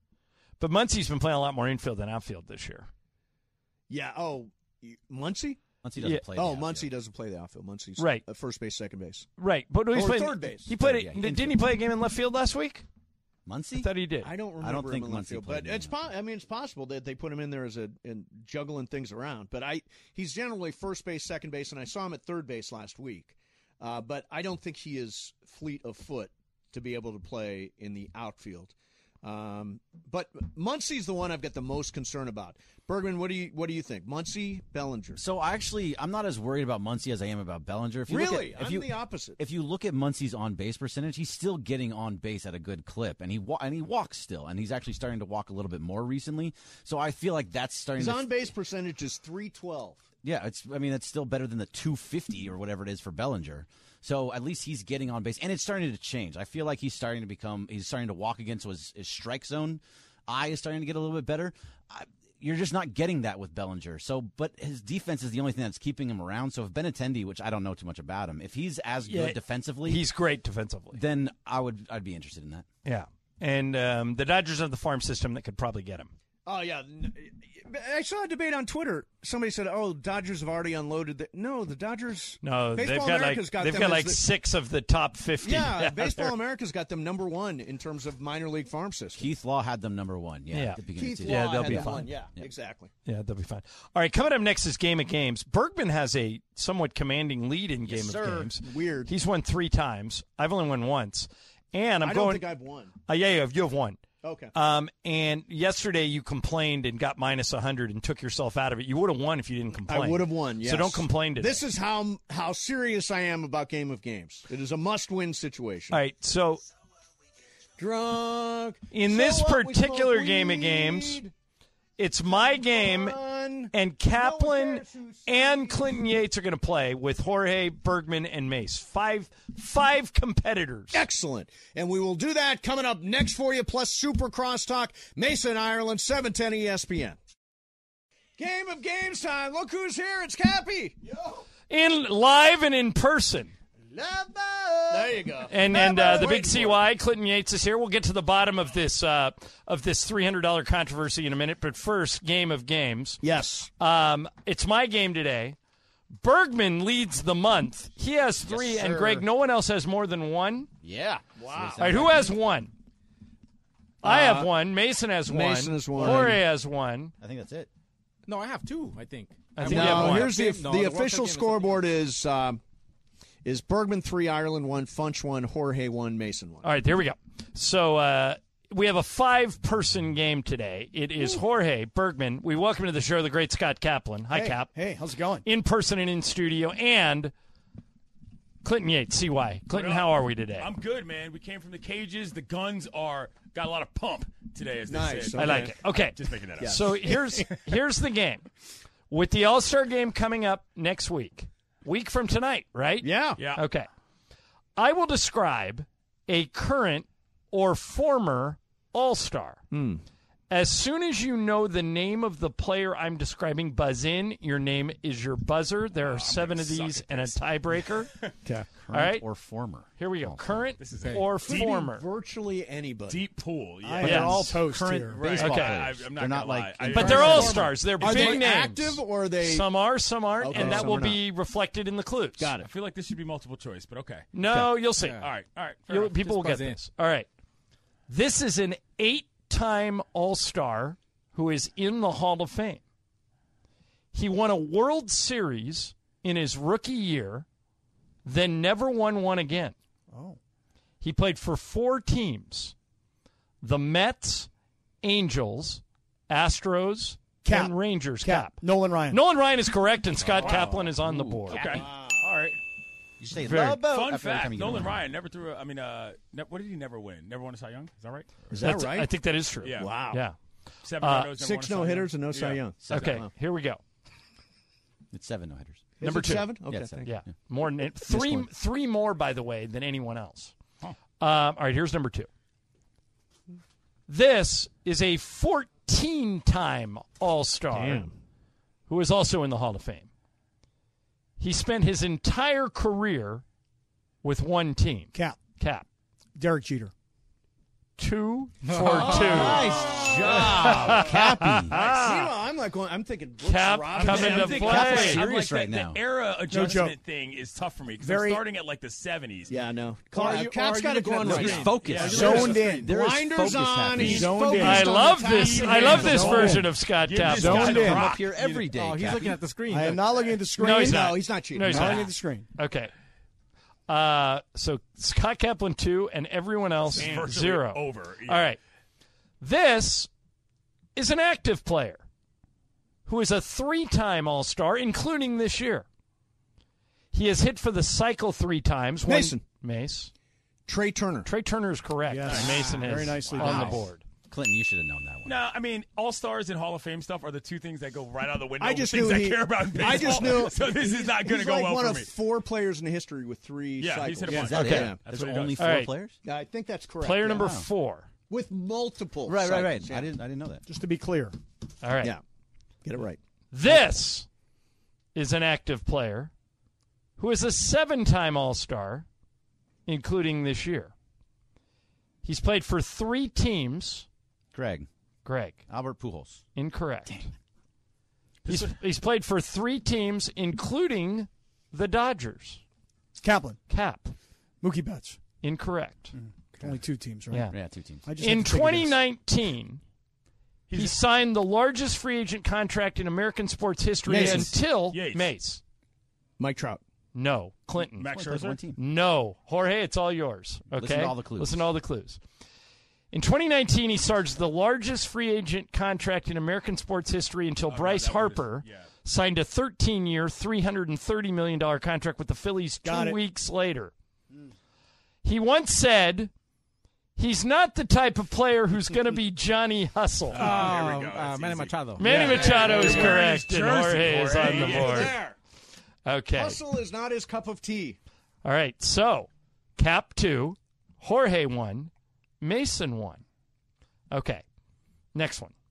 But Muncy's been playing a lot more infield than outfield this year. Yeah. Oh, Muncy? Muncie doesn't play. the outfield. Muncie doesn't play the outfield. Muncie's Right. First base, second base. Right, but he's Or playing third base. He played. Yeah, Didn't he play a game in left field last week? Muncie? I thought he did. I don't remember. I don't think him in left Muncie field, played but it's it's possible that they put him in there as in juggling things around. But he's generally first base, second base, and I saw him at third base last week. But I don't think he is fleet of foot to be able to play in the outfield. But Muncie's the one I've got the most concern about. Bergman, what do you think? Muncie, Bellinger. So I'm not as worried about Muncie as I am about Bellinger. If you Really? look at, I'm the opposite. If you look at Muncie's on base percentage, he's still getting on base at a good clip, and he walks still, and he's actually starting to walk a little bit more recently. So I feel like that's starting. His to on base percentage is .312. Yeah, it's still better than the 250 or whatever it is for Bellinger. So at least he's getting on base, and it's starting to change. I feel like he's starting to walk again, so his strike zone eye is starting to get a little bit better. You're just not getting that with Bellinger. So, but his defense is the only thing that's keeping him around. So if Benintendi, which I don't know too much about him, if he's as good defensively, he's great defensively. Then I'd be interested in that. Yeah, and the Dodgers have the farm system that could probably get him. Oh, yeah. I saw a debate on Twitter. Somebody said, Dodgers have already unloaded. No, the Dodgers. No, Baseball they've got like 6 of the top 50. Yeah, Baseball America's got them number 1 in terms of minor league farm system. Keith Law had them number 1. Yeah, at the beginning Keith of the Law season. they'll had be that fine. one. Yeah, exactly. Yeah, they'll be fine. All right, coming up next is Game of Games. Bergman has a somewhat commanding lead in Game of Games. Weird. He's won 3 times. I've only won once. And I don't think I've won. Yeah, you have won. Okay. And yesterday you complained and got minus 100 and took yourself out of it. You would have won if you didn't complain. I would have won, yes. So don't complain today. This is how serious I am about Game of Games. It is a must-win situation. All right, so drunk. in this particular Game of Games, it's my game, and Kaplan and Clinton Yates are going to play with Jorge, Bergman, and Mace. Five competitors. Excellent. And we will do that coming up next for you, plus Super Crosstalk, Mason, Ireland, 710 ESPN. Game of Games time. Look who's here. It's Cappy. Live and in person. There you go. And the big CY, Clinton Yates, is here. We'll get to the bottom of this $300 controversy in a minute. But first, Game of Games. Yes. It's my game today. Bergman leads the month. He has 3, and Greg, no one else has more than 1. Yeah. Wow. All right, who has 1? I have 1. Mason has 1. Mason has 1. Jorge has 1. I think that's it. No, I have 2, I think. I think you have 1. Here's the official scoreboard is Bergman 3, Ireland 1, Funch 1, Jorge 1, Mason 1. All right, there we go. So we have a 5-person game today. It is Jorge, Bergman. We welcome to the show the great Scott Kaplan. Hi, Cap. Hey, how's it going? In person and in studio. And Clinton Yates, CY. Clinton, how are we today? I'm good, man. We came from the cages. The guns got a lot of pump today, as they Nice. say. I like it. Okay. Just making that up. So here's the game. With the All-Star game coming up next week from tonight, right? Yeah. Okay. I will describe a current or former All-Star. As soon as you know the name of the player I'm describing, buzz in. Your name is your buzzer. There are 7 of these and a tiebreaker. Okay. All right. Or former. Here we go. Current is or former. Virtually anybody. Deep pool. Yeah. Yes. They're all toast Current here. baseball Okay. players. I'm They're not gonna like. lie. But they're all-stars. They're Are big they names. active or are they? Some are, some aren't, Okay, and that some will are be reflected in the clues. Got I it. feel like this should be multiple choice, but okay. No, you'll see. All right. Fair enough. People will Just get buzz in. this. All right. This is an 8-time All-Star who is in the Hall of Fame. He won a World Series in his rookie year, then never won one again. Oh. He played for 4 teams: the Mets, Angels, Astros, Cap. and Rangers. Cap. Nolan Ryan. Nolan Ryan is correct, and Scott Kaplan is on the board. Okay. All right. You say Very- love boat Fun after every time fact: you get Nolan one. Ryan never threw. What did he never win? Never won a Cy Young. Is that right? Is that That's- right? I think that is true. Yeah. Wow. Yeah. 7 no-nos, never 6 won a Cy no-hitters Young. and no Cy Young. Okay, here we go. It's 7 no-hitters. Is Number it 2. 7? Okay. Yeah, 7. Yeah, more than three more, by the way, than anyone else. Huh. All right, here's number 2. This is a 14-time All-Star Damn. who is also in the Hall of Fame. He spent his entire career with one team. Cap. Cap. Derek Jeter. 2 for 2. Nice job, Cappy. Meanwhile, I'm thinking Brooks Cap Robinson. coming to I'm thinking- play. I'm Serious like, right now. The era adjustment thing is tough for me because I'm Very- starting at like the 70s. Yeah, no. Are you Cap's got to go on looking at right. He's Yeah, focused. Zoned in. There is Blinders focus on. happening. He's Zoned focused in. I on love the this. task. I love this Zoned version in. of Scott Give Cap. this Zoned guy the in. I'm rock. up here every day. Oh, he's Cappy. looking at the screen. I am not looking at the screen. No, he's not. he's not cheating. No, he's Not not. looking at the screen. Okay. So Scott Kaplan 2 and everyone else Virtually 0. over. Yeah. All right. This is an active player who is a 3-time All-Star, including this year. He has hit for the cycle 3 times. Mason. Mace. Trey Turner. Trey Turner is correct. Yes. Mason is Very nicely on done. the board. Clinton, you should have known that one. No, I mean, All-Stars and Hall of Fame stuff are the two things that go right out of the window. I just things knew I he- care about in baseball. I just knew. So this is not going to He's go like well one for of me. 4 players in the history with 3 Yeah, cycles. he's hit a bunch. Is that Okay. it? That's There's what he only does. 4 All right. players? Yeah, I think that's correct. Player yeah. number Wow. 4. with multiple. Right. cycles, yeah. I didn't know that. Just to be clear. All right. Yeah, get it right. This is an active player who is a 7-time All-Star, including this year. He's played for 3 teams. Greg. Albert Pujols. Incorrect. He's played for 3 teams, including the Dodgers. Kaplan. Cap. Mookie Betts. Incorrect. Only 2 teams, right? Yeah. Yeah, 2 teams. I just In had to take a guess. 2019, he signed the largest free agent contract in American sports history Mason. until Yates. Mace. Mike Trout. No. Clinton. Max Only plays Scherzer? one team. No. Jorge, it's all yours. Okay? Listen to all the clues. Listen to all the clues. In 2019, he starts the largest free agent contract in American sports history until Bryce that would've- Harper yeah. signed a 13-year, $330 million contract with the Phillies Got 2 it. weeks later. He once said, he's not the type of player who's going to be Johnny Hustle. There we go. That's Manny easy. Machado. Manny Machado is Wearing correct, his and jersey, Jorge is on the Jorge. board. There. Okay. Hustle is not his cup of tea. All right, so Cap 2, Jorge 1, Mason 1. Okay, next one.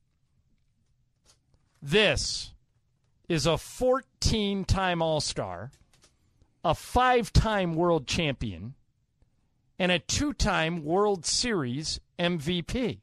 This is a 14-time All-Star, a 5-time world champion, and a 2-time World Series MVP.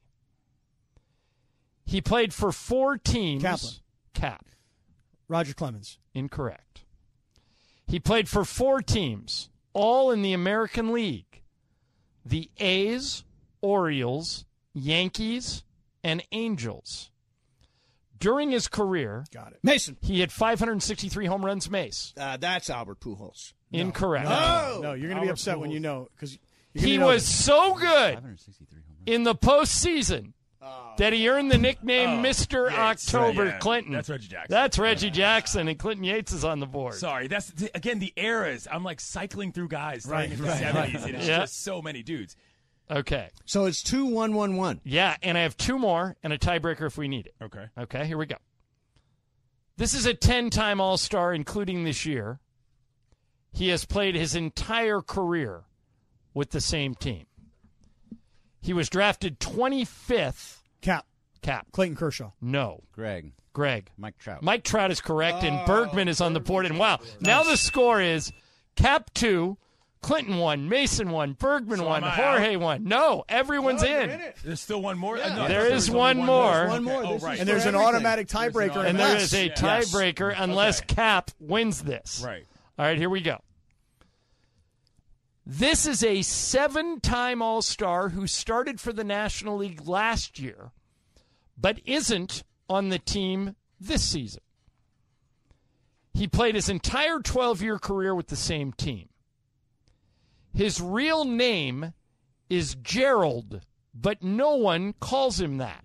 He played for 4 teams. Kaplan. Cap. Roger Clemens. Incorrect. He played for 4 teams, all in the American League. The A's, Orioles, Yankees, and Angels. During his career, Got it. Mason. he hit 563 home runs. Mace. That's Albert Pujols. Incorrect. No, you're going to be Albert upset when Pujols. you know because He was so good 563 home runs. in the postseason that he earned the nickname Mr. Yates. October Yeah, Clinton. that's Reggie Jackson. That's Reggie Jackson, and Clinton Yates is on the board. Sorry, that's again the eras. I'm like cycling through guys starting in the Right, 70s, and it's Yeah. just so many dudes. Okay. So it's 2-1-1-1. Yeah, and I have 2 more and a tiebreaker if we need it. Okay. Okay, here we go. This is a 10-time All-Star, including this year. He has played his entire career with the same team. He was drafted 25th. Cap. Clayton Kershaw. No. Greg. Mike Trout. Mike Trout is correct, and Bergman is on the board. And wow, now the score is Cap 2, Clinton 1, Mason 1, Bergman So 1, am I Jorge out? 1. No, everyone's in. There's still one more. No, I thought There there is was only one more. One more. Okay. This Oh, right. is And there's for an everything. automatic tiebreaker. And there unless- is a tiebreaker unless Okay. Cap wins this. Right. All right, here we go. This is a 7-time All-Star who started for the National League last year, but isn't on the team this season. He played his entire 12-year career with the same team. His real name is Gerald, but no one calls him that.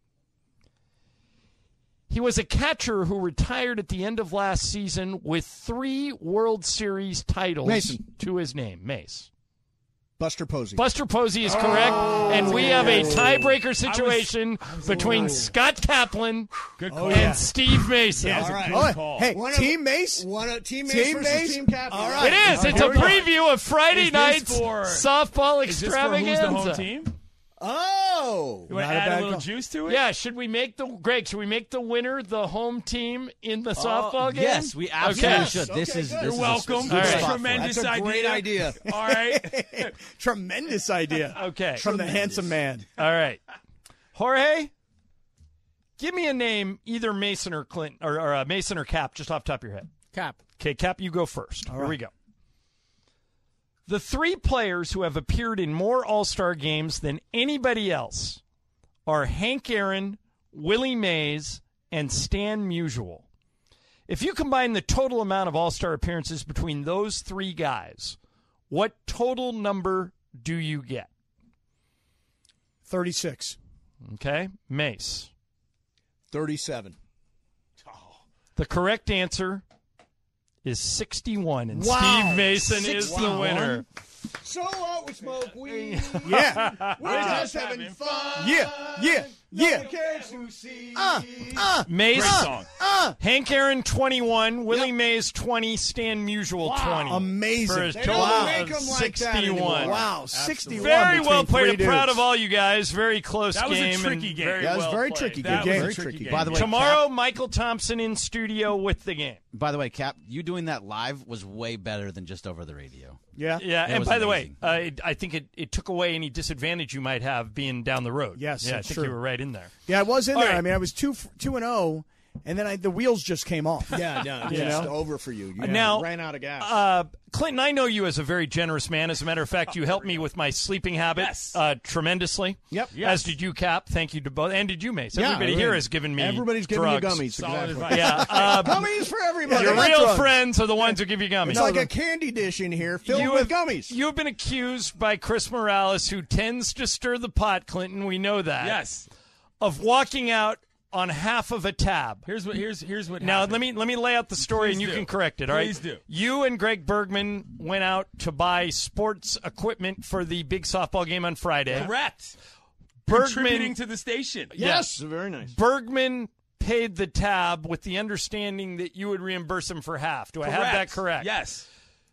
He was a catcher who retired at the end of last season with 3 World Series titles Mason. to his name. Mace. Buster Posey. Buster Posey is correct, and we have a tiebreaker situation between Scott Kaplan Good call. and Steve Mason. That was a All right. good Oh, call. hey, One of- Team Mace. Team Mace Team versus Mace? Team Cap. All right. It is. It's a Here we go. preview of Friday Is this night's for- softball Is this for who's the home extravaganza. team? Oh, You want to Not a add a bad little call. juice to it? Yeah, should we make the winner the home team in the softball game? Yes, we absolutely Okay. should. This is You're this is welcome. a good All right. spot for it. Tremendous That's a idea. great idea. All right. Tremendous idea. Okay. From the handsome man. All right. Jorge, give me a name, either Mason or Clinton, or Mason or Cap, just off the top of your head. Cap. Okay, Cap, you go first. Here we go. The 3 players who have appeared in more All-Star games than anybody else are Hank Aaron, Willie Mays, and Stan Musial. If you combine the total amount of All-Star appearances between those 3 guys, what total number do you get? 36. Okay, Mace. 37. The correct answer is 61, and Wow. Steve Mason is the 61? winner. So what? We smoke weed. Yeah. We're just having fun. Yeah. Yeah. Yeah. Cares who sees. Mace, Great song. Hank Aaron 21, Willie Mays 20, Stan Musial 20. Amazing. For a They total don't make of 'em like that 61. anymore. Wow. 61. Very well between played. 3 I'm proud dudes. of all you guys. Very close That was a game. tricky and game. Very That was well very played. tricky. That Good game. was a Very tricky tricky. game. By the way, Tomorrow, Michael Thompson in studio with the game. By the way, Cap, you doing that live was way better than just over the radio. Yeah. Yeah, That and was by the way, amazing. I think it took away any disadvantage you might have being down the road. Yes, yeah, I that's think true. you were right in there. Yeah, I was in All there. right. I mean, I was 2-0, and then the wheels just came off. Yeah, no, You just know? over for you. You Now, ran out of gas. Clinton, I know you as a very generous man. As a matter of fact, you helped me with my sleeping habit tremendously. Yep. As did you, Cap. Thank you to both. And did you, Mace. Yeah, Everybody right. here has given me Everybody's giving drugs. you gummies. Solid Exactly. advice. Yeah. Gummies for everybody. Your Not real drugs. friends are the ones who give you gummies. It's like a candy dish in here filled with gummies. You have been accused by Chris Morales, who tends to stir the pot, Clinton. We know that. Yes. Of walking out on half of a tab. Here's what Now happened. let me lay out the story, Please and you do. can correct it. All right. Please do. You and Greg Bergman went out to buy sports equipment for the big softball game on Friday. Correct. Bergman Contributing to the station. Yes, very nice. Bergman paid the tab with the understanding that you would reimburse him for half. Do I have that correct? Yes.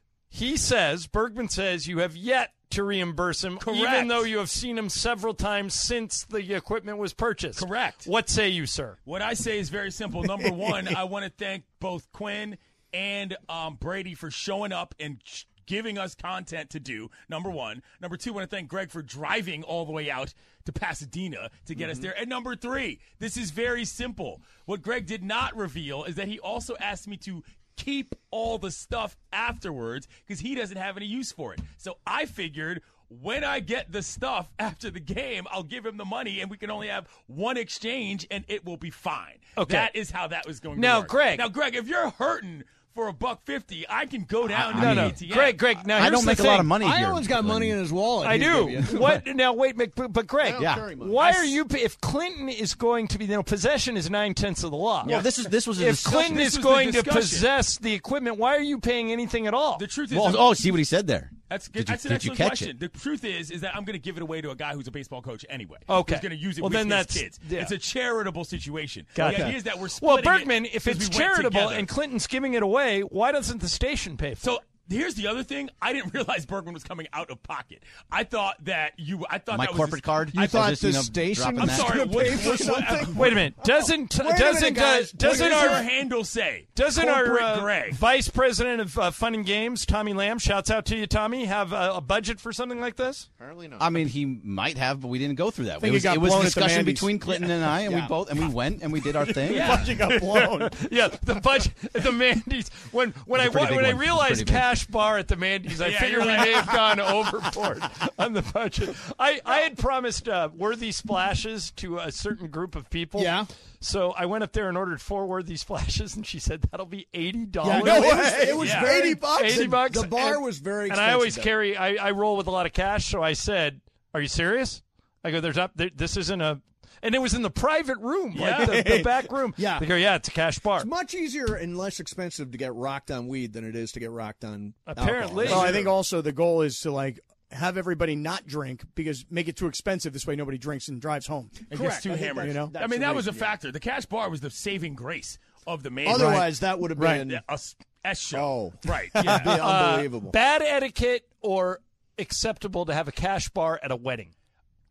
Bergman says you have yet to reimburse him, Correct. even though you have seen him several times since the equipment was purchased. Correct. What say you, sir? What I say is very simple. Number one, I want to thank both Quinn and Brady for showing up and giving us content to do, number one. Number two, I want to thank Greg for driving all the way out to Pasadena to get us there. And number three, this is very simple. What Greg did not reveal is that he also asked me to keep all the stuff afterwards because he doesn't have any use for it. So I figured when I get the stuff after the game, I'll give him the money and we can only have one exchange and it will be fine. Okay. That is how that was going Now, to work. Greg. Now, Greg, if you're hurting for $1.50, I can go down to No, the no. ATM. Greg, now I here's don't the make a lot thing. of money here. Iowa's got money in his wallet. I he'd do. give you. What? Now, wait, but Greg, I don't Yeah. carry money. why are you? If Clinton is going to be, possession is 9/10 of the law. Well, this was a If discussion. Clinton This is was the going to discussion. possess the equipment, why are you paying anything at all? The truth is, Well, see what he said there. That's Did you- that's an did you excellent catch question. it? The truth is that I'm going to give it away to a guy who's a baseball coach anyway. Okay. Who's going to use it Well, with then his that's- kids. yeah. It's a charitable situation. Gotcha. The idea is that we're Well, splitting Bergman, it if 'cause it's we went charitable together. and Clinton's giving it away, why doesn't the station pay for it? So here's the other thing. I didn't realize Bergman was coming out of pocket. I thought that My that was corporate his- card. You I was thought just, the you know, station dropping I'm that. sorry. gonna pay for something? Wait a minute. Doesn't Wait a minute, guys. What doesn't does your our handle say? doesn't Corporate our Greg. vice president of fun and games, Tommy Lamb, shouts out to you, Tommy, have a budget for something like this? Apparently not. I mean, he might have, but we didn't go through that. think It was, it got it was blown a at the discussion Mandy's. between Clinton and I, and Yeah. we went and we did our thing. Budget got blown. Yeah, the budget, the Mandy's. When I It's a pretty big one. realized It's pretty big. cash bar at the Mandy's, I Yeah, figured you're we right. may have gone overboard on the budget. I had promised worthy splashes to a certain group of people. Yeah. So I went up there and ordered 4 worthy splashes, and she said that'll be $80. Yeah, no, it was Yeah. $80. $80. The bar and- was very And expensive. I always though. carry. I roll with a lot of cash, so I said, "Are you serious?" I go, this isn't a." And it was in the private room, like the back room. Yeah. They go, yeah, it's a cash bar. It's much easier and less expensive to get rocked on weed than it is to get rocked on Apparently. alcohol. Well, I think also the goal is to have everybody not drink because make it too expensive. This way, nobody drinks and drives home. It gets too I think hammered. you know? I mean, that was a factor. The cash bar was the saving grace of the main. Otherwise, that would have been Yeah, a S show. Oh. Right. it'd be Yeah. unbelievable. Bad etiquette or acceptable to have a cash bar at a wedding?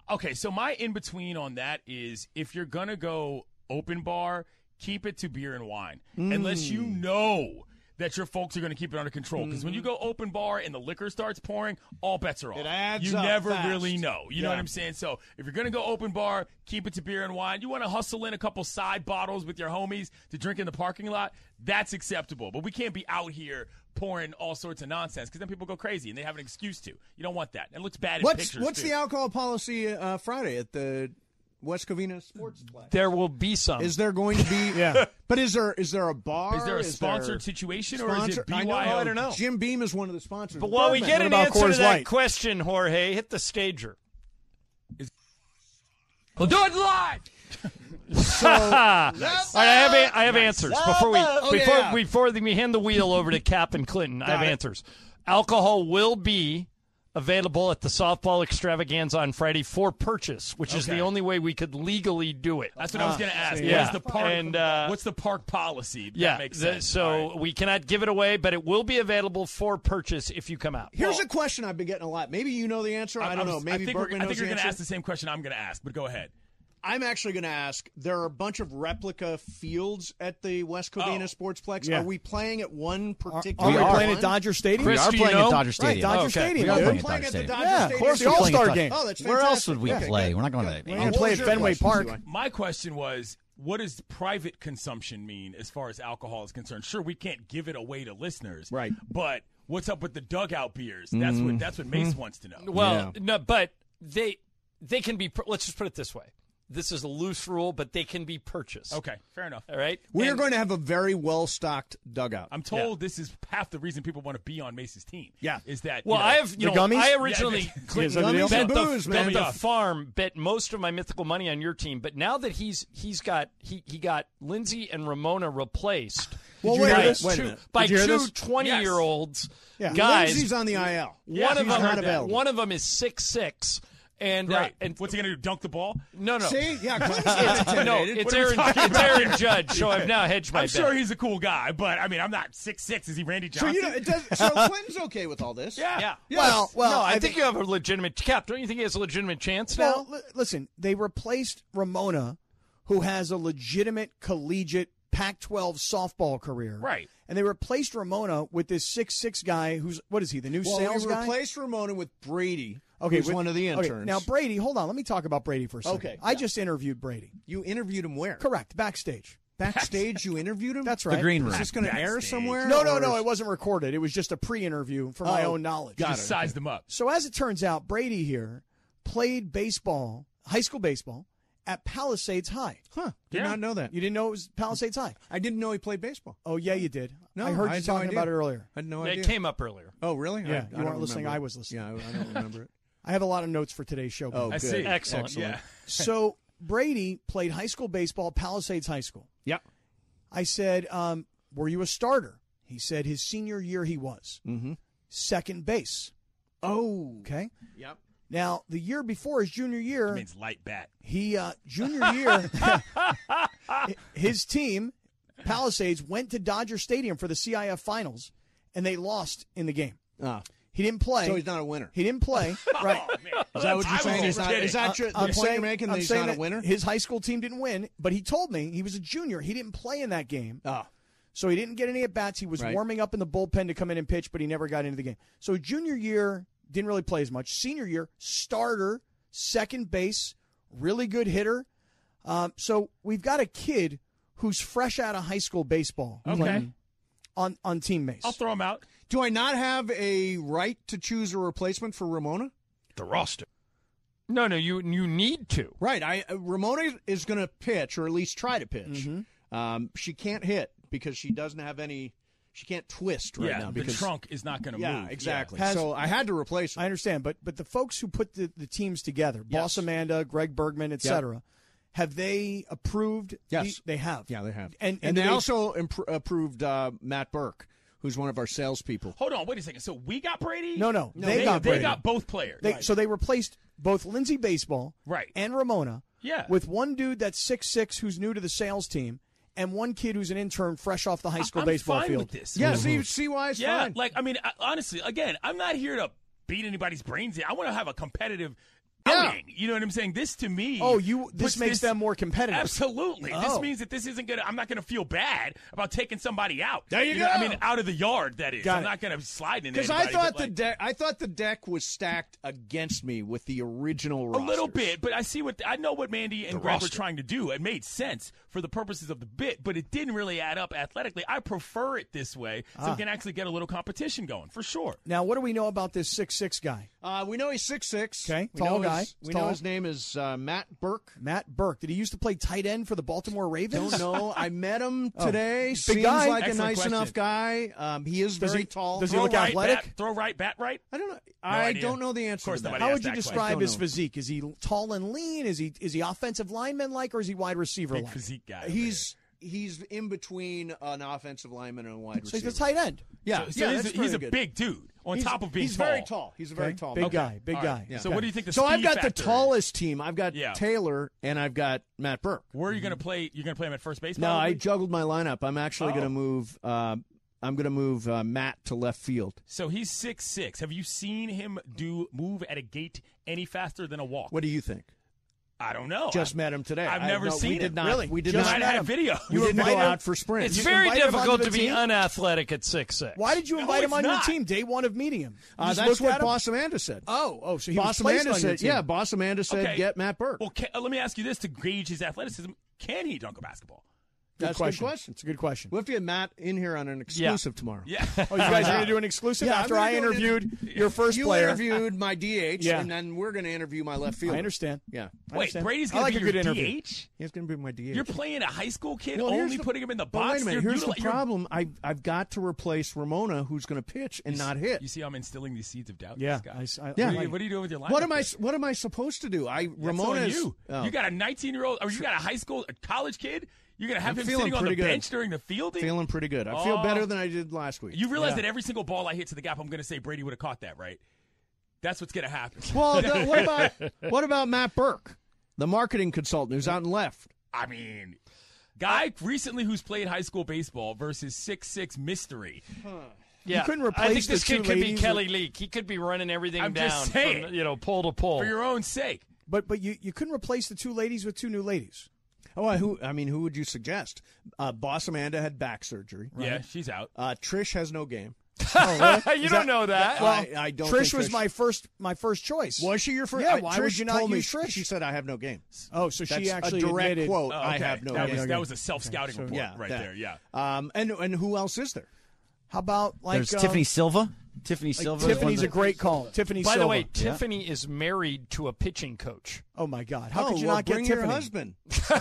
Okay, so my in-between on that is if you're going to go open bar, keep it to beer and wine. Unless you know that your folks are going to keep it under control. Because when you go open bar and the liquor starts pouring, all bets are off. It adds You up never fast. really know. You know what I'm saying? So if you're going to go open bar, keep it to beer and wine. You want to hustle in a couple side bottles with your homies to drink in the parking lot, that's acceptable. But we can't be out here pouring all sorts of nonsense because then people go crazy and they have an excuse to. You don't want that. It looks bad in pictures, What's too. the alcohol policy Friday at the West Covina Sportsplex? There will be some. Is there going to be? Yeah. But is there a bar? Is there a sponsored situation or is it I BYO? know, I don't know. Jim Beam is one of the sponsors. But while we Birdman. get What an about answer to Coors that Light? question, Jorge, hit the stager. We'll do it live. All right, I have answers before we hand the wheel over to Cap and Clinton. I have answers. Alcohol will be available at the softball extravaganza on Friday for purchase, which is the only way we could legally do it. That's what I was going to ask. Yeah. What's the park? And, what's the park policy? Yeah, That makes sense. so All right. we cannot give it away, but it will be available for purchase if you come out. Here's a question I've been getting a lot. Maybe you know the answer. I don't know. Maybe Bergman I knows think you're the going to answer. ask the same question I'm going to ask, but go ahead. I'm actually going to ask. There are a bunch of replica fields at the West Covina Sportsplex. Yeah. Are we playing at one Are particular? we are. playing at one? Dodger Stadium? Chris, We are do you playing know? at Dodger Stadium. Dodger Okay. Stadium. We are dude. playing We're playing at the Stadium. Dodger Yeah, of Stadium. course The we're All-Star playing at game. Oh, that's Where else fantastic. would we Okay, play? good. We're not going to. Good. We're What going to play was at your Fenway question, Park. CY? My question was, what does private consumption mean as far as alcohol is concerned? Sure, we can't give it away to listeners, Right. But what's up with the dugout beers? That's what Mace wants to know. Well, no, but they can be. Let's just put it this way: this is a loose rule, but they can be purchased. Okay, fair enough. All right. We are And- going to have a very well-stocked dugout. I'm told this is half the reason people want to be on Mace's team. Yeah. Is that Well, you know, I have. You the know, gummies? I originally Yeah, Clinton, gummies bet and the, booze, man. bet the Gummy. farm bet most of my mythical money on your team, but now that he got Lindsay and Ramona replaced. Well, by wait a minute. Wait a two, minute. by Did you hear two this? 20-year-olds Yeah. guys. Lindsay's on the IL. One of She's not them, available. one of them is 6'6", and right. and What's he going to do? Dunk the ball? no, See? Yeah, Clinton's no, intimidated. it's What are we Aaron. talking It's Aaron Judge. So I've now hedged my I'm bet. sure he's a cool guy, but I mean, I'm not 6'6". Is he Randy So Johnson? you know, it does. So Clinton's okay with all this. yeah. Yeah. Well, no, I I think you have a legitimate Cap. Don't you think he has a legitimate chance now? Well, listen, they replaced Ramona, who has a legitimate collegiate Pac-12 softball career. Right. And they replaced Ramona with this 6'6" guy who's, what is he, the new Well, sales we guy? replaced Ramona with Brady, Okay, who's with- one of the okay, interns. now, Brady, hold on. Let me talk about Brady for a second. Okay, I yeah. just interviewed Brady. You interviewed him where? Correct, backstage. Backstage, you interviewed him? That's right. The green room. Is this going to air Backstage. somewhere? No, or- it wasn't recorded. It was just a pre-interview for my Oh, own knowledge. got Just sized them up. So as it turns out, Brady here played baseball, high school baseball, at Palisades High. Huh. Did Yeah. not know that. You didn't know it was Palisades High? I didn't know he played baseball. Oh, yeah, you did. No, I heard you had no talking idea. about it earlier. I had no It idea. came up earlier. Oh, really? Yeah, I you don't weren't listening. remember I it. was listening. Yeah, I don't remember it. I have a lot of notes for today's show. Oh, Bill. I good. see. Excellent. Yeah. So Brady played high school baseball at Palisades High School. Yeah. I said, were you a starter? He said his senior year he was. Mm-hmm. Second base. Oh. Okay. Yep. Now, the year before his junior year, That means light bat. he junior year, his team, Palisades, went to Dodger Stadium for the CIF Finals, and they lost in the game. Ah. He didn't play. So he's not a winner. He didn't play. Right. Is that what you're saying? He's not, is that the point saying, you're making? That I'm he's saying not a that winner? His high school team didn't win, but he told me he was a junior. He didn't play in that game. Oh. So he didn't get any at bats. He was Right. warming up in the bullpen to come in and pitch, but he never got into the game. So junior year, didn't really play as much. Senior year, starter, second base, really good hitter. So we've got a kid who's fresh out of high school baseball. Okay. Clinton, on Team Mace. I'll throw him out. Do I not have a right to choose a replacement for Ramona? The roster. No, you need to. Right. Ramona is going to pitch, or at least try to pitch. Mm-hmm. She can't hit because she doesn't have any. She can't twist right now. the Because trunk is not going to yeah, move. exactly. Has- So I had to replace her. I understand, but the folks who put the teams together, Boss Amanda, Greg Bergman, etc., have they approved? Yes. They have. Yeah, they have. And they do also approved Matt Burke, who's one of our salespeople. Hold on, wait a second. So we got Brady? No, They got Brady. got both players. So they replaced both Lindsay Baseball Right. and Ramona Yeah. with one dude that's 6'6", who's new to the sales team, and one kid who's an intern fresh off the high school I'm baseball fine field. with this. Yeah, see why it's fine. Like, I mean, honestly, again, I'm not here to beat anybody's brains in. I want to have a competitive outing. You know what I'm saying? This to me. Oh, this puts makes them more competitive. Absolutely. Oh. This means that this isn't I'm not gonna feel bad about taking somebody out. There you go. I mean, out of the yard. That is. Got I'm it. not gonna slide into Because anybody. I thought the deck was stacked against me with the original A roster. little bit, but I know what Mandy and Greg were roster. trying to do. It made sense for the purposes of the bit, but it didn't really add up athletically. I prefer it this way, so we can actually get a little competition going for sure. Now, what do we know about this 6'6" guy? We know he's 6'6". Okay, We tall know guy. his- we Tall. know his name is Matt Burke. Matt Burke. Did he used to play tight end for the Baltimore Ravens? Don't know. I met him today. Big Seems guy. like Excellent a nice question. enough guy. He is Does very he- tall. does he Throw look right, athletic? throw right, bat right. I don't know. I idea. don't know the answer. Of course to that. nobody How asked would you that describe question. his Don't know. physique? Is he tall and lean? Is he offensive lineman like, or is he wide receiver Big like? physique guy. He's in between an offensive lineman and a wide So receiver. he's a tight end. Yeah, So yeah, he's, that's he's very a good. big dude on top of being he's tall. very tall. He's a very Okay. tall. Big Okay. guy. Big All guy. right. Yeah. So what do you think the So I've speed got the factor is? tallest team. I've got Yeah. Taylor and I've got Matt Burke. Where are you going to play? You're going to play him at first base? No, I probably? juggled my lineup. I'm actually Oh. going to move. I'm going to move Matt to left field. So he's 6'6". Have you seen him move at a gait any faster than a walk? What do you think? I don't know. Just met him today. I've never seen we him. did not, Really? We did Just not. might have video. We You didn't go invited him? out for sprints. It's You very invite him difficult onto to the be team? unathletic at 6'6". Why did you No, invite him it's on your not. team day one of meeting him? You just That's looked what at him? Boss Amanda said. Oh, so he was Boss placed Amanda on your said, team. yeah, Boss Amanda said, Okay. get Matt Burke. Well, let me ask you this to gauge his athleticism: can he dunk a basketball? That's a good question. It's a good question. We'll have to get Matt in here on an exclusive tomorrow. Yeah. Oh, you guys are going to do an exclusive Yeah, after I'm I gonna do an interviewed your first You player. interviewed my DH, Yeah. and then we're going to interview my left fielder. I understand. Yeah. I Wait, understand. Brady's I going like to a be good your interview. DH? He's going to be my DH. You're playing a high school kid, Well, here's only the- putting him in the But box. wait a minute. You're Here's the you're- problem. I've got to replace Ramona, who's going to pitch and not hit. You see, I'm instilling these seeds of doubt. in Yeah. this guy. Yeah. What are you doing with your lineup? What am I supposed to do? That's Ramona on is you. oh. You got a 19-year-old, or you got a college kid. You're going to have I'm him feeling sitting on the pretty good. bench during the fielding. feeling pretty good. I feel Oh. better than I did last week. You realize Yeah. that every single ball I hit to the gap, I'm going to say Brady would have caught that, right? That's what's going to happen. Well, what about Matt Burke, the marketing consultant who's out and left? I mean, guy recently who's played high school baseball versus 6'6" mystery. Yeah, couldn't I replace think this the two kid could be ladies Kelly Leak. He could be running everything I'm down just saying. from pole to pole. For your own sake. But you couldn't replace the two ladies with two new ladies. Oh, who would you suggest? Boss Amanda had back surgery. Yeah, she's out. Trish has no game. You don't know that. Well, I don't. Trish think was my first choice. Was she your first? Yeah, why would Trish you not told me- use Trish? She said I have no game. Oh, so she That's actually a direct admitted. quote. Oh, I okay. have no that game. was, that was a self-scouting report yeah, right that. there. Yeah. And who else is there? How about There's Tiffany Silva. Tiffany Silva. is one Tiffany's of a great call. Tiffany By Silva. the way, Tiffany is married to a pitching coach. Oh my God! How could you well, not get bring Tiffany? your husband?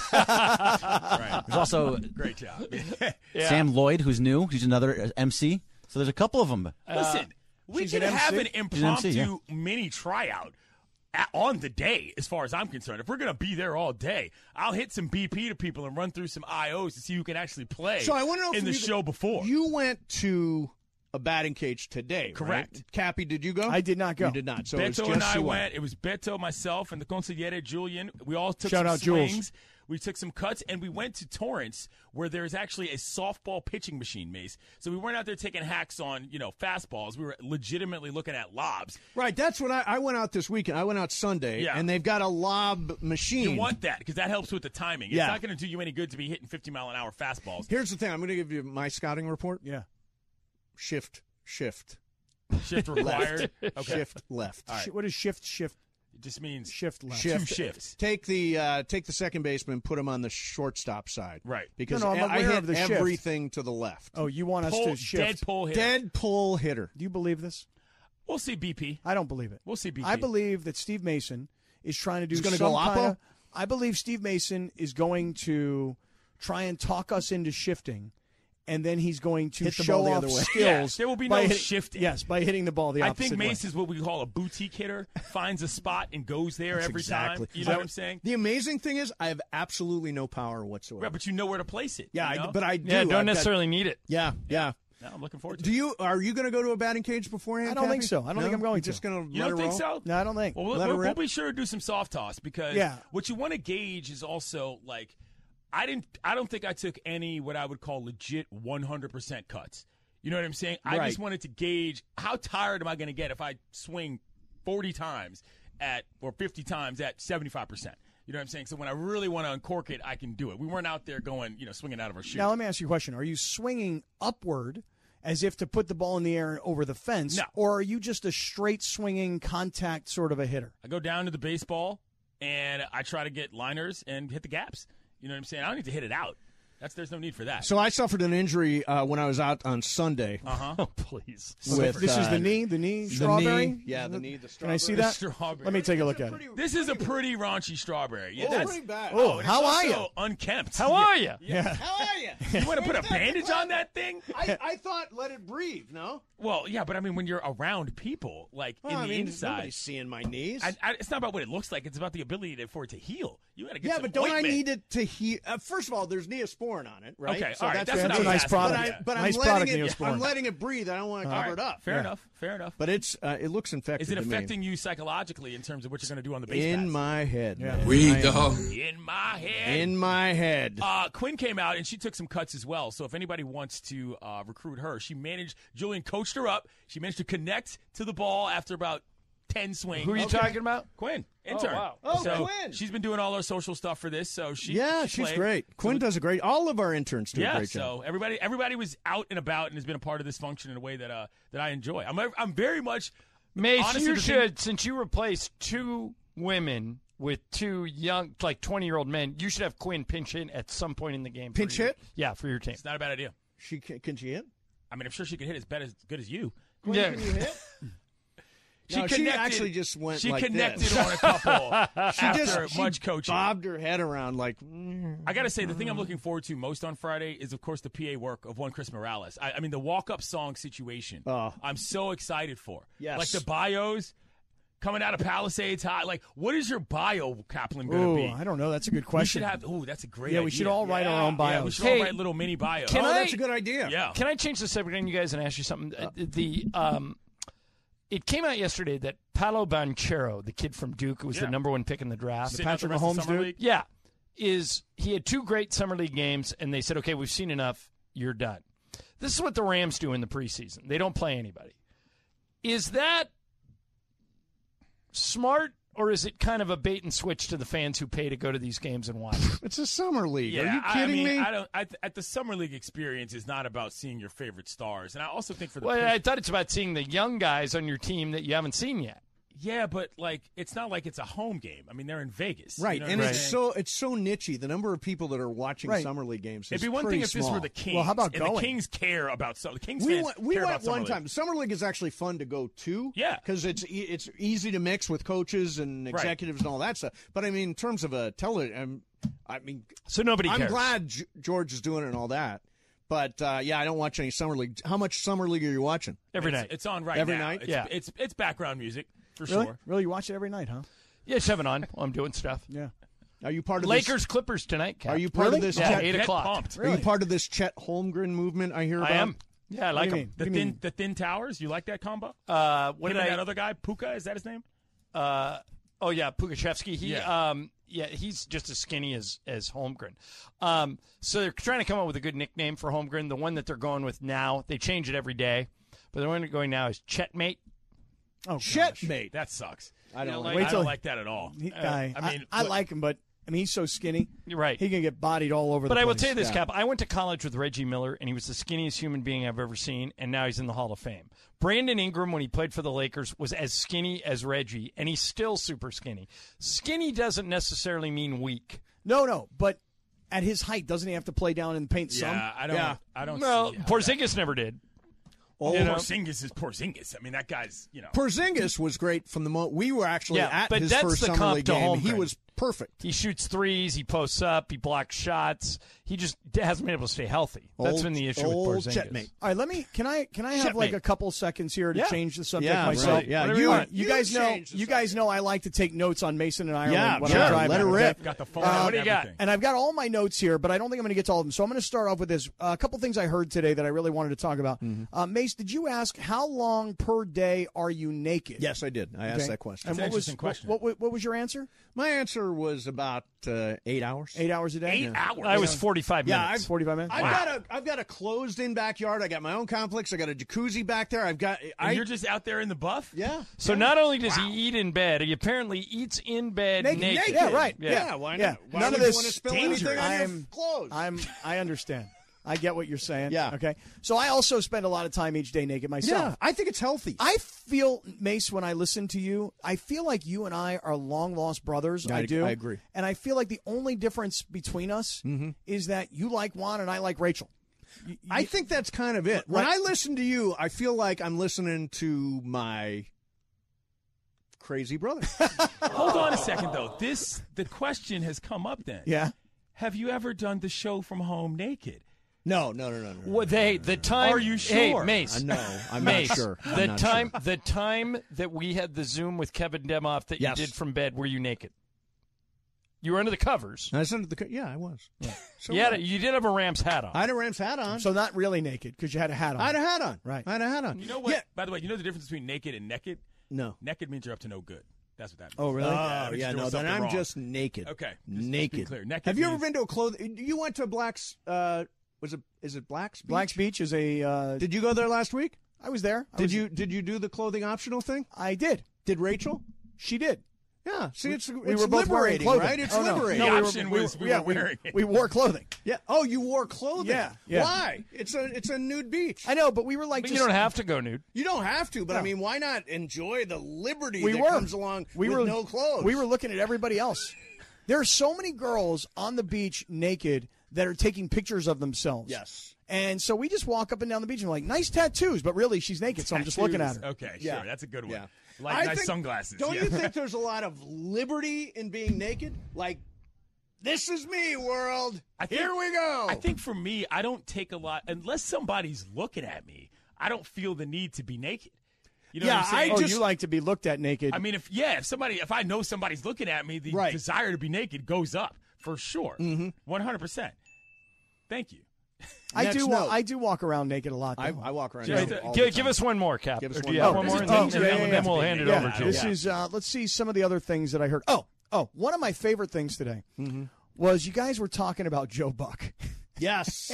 Right. There's also Great job. Sam Lloyd, who's new. He's another MC. So there's a couple of them. Listen, we she's can an have MC? an She's an MC, impromptu mini tryout on the day, as far as I'm concerned. If we're going to be there all day, I'll hit some BP to people and run through some IOs to see who can actually play So I want to know in from the you- show before. You went to a batting cage today, Correct. Right? Cappy, did you go? I did not go. You did not. So it's Beto just and I you went. It was Beto, myself, and the consigliere, Julian. We all took Shout some out, Jules. swings. We took some cuts, and we went to Torrance, where there's actually a softball pitching machine, Mace. So we weren't out there taking hacks on, fastballs. We were legitimately looking at lobs. Right, that's what I went out this weekend. I went out Sunday, Yeah. and they've got a lob machine. You want that because that helps with the timing. It's Yeah. not going to do you any good to be hitting 50-mile-an-hour fastballs. Here's the thing. I'm going to give you my scouting report. Yeah. Shift. Shift required. Okay. Shift left. All right. What is shift? It just means Shift left. Two shifts. Take the second baseman, put him on the shortstop side. Right. Because No, I'm I aware hit of the shift. everything to the left. Oh, you want us Pull, to shift? dead pull hitter. Dead pull hitter. Do you believe this? We'll see BP. I don't believe it. We'll see BP. I believe that Steve Mason is trying to do He's gonna some go Oppo? kinda- I believe Steve Mason is going to try and talk us into shifting, and then he's going to Hit the show ball the off other way. skills. Yeah, there will be by no hitting- shifting. Yes, by hitting the ball the I opposite think way. Mace is what we call a boutique hitter. Finds a spot and goes there That's every exactly. time. You know what I'm saying? The amazing thing is I have absolutely no power whatsoever. Right, but you know where to place it. Yeah, you know? but I do. Yeah, I've don't got- necessarily need it. Yeah. No, I'm looking forward to it. Are you going to go to a batting cage beforehand? I don't think Cappy? so. I don't think No? I'm going You're to. just going to You let don't it think roll? so? No, I don't think. Well, Let it we'll rip? be sure to do some soft toss because Yeah. what you want to gauge is also like I don't think I took any what I would call legit 100% cuts. You know what I'm saying? I Right. just wanted to gauge how tired am I going to get if I swing 40 times or 50 times at 75%. You know what I'm saying? So when I really want to uncork it, I can do it. We weren't out there going, swinging out of our shoes. Now, let me ask you a question. Are you swinging upward as if to put the ball in the air and over the fence? No. Or are you just a straight swinging contact sort of a hitter? I go down to the baseball, and I try to get liners and hit the gaps. You know what I'm saying? I don't need to hit it out. There's no need for that. So I suffered an injury when I was out on Sunday. Uh-huh. Please. With, this is the knee strawberry? The knee, yeah, the knee, the strawberry. Can I see that? Strawberry. Let me take a look at it. This is a pretty raunchy strawberry. Yeah, that's pretty bad. Oh, and how it's are you? also unkempt. How are you? Yeah. How are you? You want to put a bandage on that thing? I thought let it breathe, no? Well, yeah, but I mean, when you're around people, like in the inside, nobody's seeing my knees. it's not about what it looks like. It's about the ability for it to heal. You got to get Yeah, some but don't ointment. I need it to heal? First of all, there's Neosporin on it, right? Okay, So all right, that's that's a nice product. But Nice I'm product, letting it. Neosporin. I'm letting it breathe. I don't want to All cover right, it up. Fair enough. Fair enough. But it looks infected. Is it to me. affecting you psychologically in terms of what you're going to do on the base in paths? my head? Yeah. man. In my head. In my head. Quinn came out and she took some cuts as well. So if anybody wants to recruit her, Julian coached her up. She managed to connect to the ball after about 10 swings. Who are you talking about? Quinn, intern. Oh, wow. Oh, so Quinn. She's been doing all our social stuff for this. So she's she's played. great. Quinn does a great. All of our interns do a Yeah, great job. so everybody was out and about and has been a part of this function in a way that I enjoy. I'm very much Mace, honestly, you the should, since you replaced 2 women with 2 young, like 20-year-old men, you should have Quinn pinch hit at some point in the game. Pinch hit? Yeah, for your team. It's not a bad idea. Can she hit? I mean, I'm sure she can hit as good as you. Quinn, Yeah. can you hit? No, she actually just went She like connected this. on a couple She after just much coaching. bobbed her head around like. I got to say, the thing I'm looking forward to most on Friday is, of course, the PA work of one Chris Morales. I mean, the walk-up song situation, I'm so excited for. Yes. Like the bios coming out of Palisades High. Like, what is your bio, Kaplan, going to be? I don't know. That's a good We question. should have. Ooh, that's a great Yeah, idea. we should all write our own Yeah, bios. we should Hey, all write little mini bios. can I- That's a good idea. Yeah. Can I change the subject on you guys and ask you something? It came out yesterday that Paolo Banchero, the kid from Duke, who was the number 1 pick in the draft. Sitting out Patrick the rest of Mahomes Summer dude? League? Yeah. He had 2 great Summer League games, and they said, okay, we've seen enough. You're done. This is what the Rams do in the preseason. They don't play anybody. Is that smart, or is it kind of a bait and switch to the fans who pay to go to these games and watch? It's a summer league. Yeah, Are you kidding me? I don't. At the summer league experience is not about seeing your favorite stars, and I also think for the Well, I thought it's about seeing the young guys on your team that you haven't seen yet. yeah, but like it's not like it's a home game. I mean, they're in Vegas, Right, You know and what I'm it's so nichey. The number of people that are watching Right. summer league games is It'd be one pretty thing if this small. were the Kings. Well, how about and going? The Kings care about the Kings We fans went, we care went about summer one league. time. Summer league is actually fun to go to. Yeah. because it's easy to mix with coaches and executives and all that stuff. But I mean, in terms of a television, So nobody I'm cares. glad George is doing it and all that. But yeah, I don't watch any summer league. How much summer league are you watching? Every night. It's on right Every now. night? It's, Yeah. it's background music for Really? sure. Really? You watch it every night, huh? Yeah, just have it on while I'm doing stuff. Yeah. Are you part of Lakers Clippers tonight, This? Cap. Are you part of this? Yeah, Chet, 8 Get o'clock. pumped. Are you part of this Chet Holmgren movement? I hear about. I am. Yeah, I like do you him. mean? The thin towers. You like that combo? What Him did and I? that other guy, Puka, is that his name? Oh yeah, Pukashevsky. He's just as skinny as Holmgren. So they're trying to come up with a good nickname for Holmgren. The one that they're going with now, they change it every day, but the one they're going now is Chetmate. Oh, Chetmate. That sucks. I don't I like. don't like that at all. I like him, but I mean, he's so skinny. You're right. He can get bodied all over the But place. I will tell you this, Yeah. Cap. I went to college with Reggie Miller, and he was the skinniest human being I've ever seen, and now he's in the Hall of Fame. Brandon Ingram, when he played for the Lakers, was as skinny as Reggie, and he's still super skinny. Skinny doesn't necessarily mean weak. No, but at his height, doesn't he have to play down in the paint some? Yeah, I don't. Well, see how Porzingis never did. Oh, You know? Porzingis is Porzingis. I mean, that guy's, Porzingis was great from the moment we were actually at but his that's first the summer comp league to game. He Holmgren. was perfect. He shoots threes, he posts up, he blocks shots. He just hasn't been able to stay healthy. That's been the issue with Porzingis. Chetmate. All right, can I have like Chetmate. a couple seconds here to Yeah. change the subject Yeah, myself? right. Yeah, Whatever you want. You guys know change the you guys know I like to take notes on Mason and Ireland Yeah, when sure. I'm driving. Let it okay? rip. got the phone. What do you got? everything. And I've got all my notes here, but I don't think I'm going to get to all of them. So I'm going to start off with this. A couple things I heard today that I really wanted to talk about. Mace, did you ask how long per day are you naked? Yes, I did. I asked Okay. that question. And That's an what was interesting question. What was your answer? My answer was about 8 hours. 8 hours a day? 8 hours? I was 45 Yeah, minutes. 45 minutes? I've got a closed-in backyard. I got my own complex. I got a jacuzzi back there. And you're just out there in the buff? Yeah. So not only does he eat in bed, he apparently eats in bed naked. Yeah, right. Yeah, why not? Yeah. Why None would of you this want to spill danger. anything on your clothes? I understand. I get what you're saying. Yeah. Okay. So I also spend a lot of time each day naked myself. Yeah, I think it's healthy. I feel, Mace, when I listen to you, I feel like you and I are long-lost brothers. I do. I agree. And I feel like the only difference between us is that you like Juan and I like Rachel. I think that's kind of it. When Right. I listen to you, I feel like I'm listening to my crazy brother. Hold on a second, though. The question has come up then. Yeah. Have you ever done the show from home naked? No. Well, the time. Are you Hey, sure? Mace. No, I'm Mace, not sure. I'm The not time, sure. the time that we had the Zoom with Kevin Demoff that Yes. you did from bed, were you naked? You were under the covers. I was under the yeah, I was. Yeah. So You did have a Rams hat on. I had a Rams hat on. So not really naked because you had a hat on. I had a hat on. Right. I had a hat on. You know what? Yeah. By the way, you know the difference between naked and naked? No. Naked means you're up to no good. That's what that means. Oh, really? Oh, means yeah, you're doing no, then something I'm wrong. just naked. Okay. Just Naked. be clear. Naked Have you ever means- been to a clothing? You went to Black's, is it Black's Beach? Black's Beach is a. Did you go there last week? I was there. Did you do the clothing optional thing? I did. Did Rachel? She did. Yeah. See, it's We were both wearing liberating, clothing. right? It's Oh, no. liberating. The No, option was we were wearing it. We wore clothing. Yeah. Oh, you wore clothing. Yeah, yeah. Why? It's a nude beach. I know, but we were like. But just, you don't have to go nude. You don't have to, but I No. mean, why not enjoy the liberty We that were. comes along with no clothes? We were looking at everybody else. There are so many girls on the beach naked that are taking pictures of themselves. Yes. And so we just walk up and down the beach and we're like, nice tattoos, but really she's naked, so I'm just looking at her. Okay, Yeah. sure. That's a good one. Yeah. Like I nice think- sunglasses. Don't yeah. you think there's a lot of liberty in being naked? Like, this is me, world. Here we go. I think for me, I don't take a lot unless somebody's looking at me. I don't feel the need to be naked. You know Yeah, what I'm saying? Oh, you like to be looked at naked. I mean, if I know somebody's looking at me, the Right. desire to be naked goes up for sure, 100%. Thank you. Next note. I do walk around naked a lot, though. I walk around. Just, naked all the Give time. us one more, Cap. Give us Or do one you more. have one This more? is And danger. then, Yeah, and then we'll yeah. hand it Yeah, over to This you. is, let's see some of the other things that I heard. Oh, one of my favorite things today was you guys were talking about Joe Buck. Yes.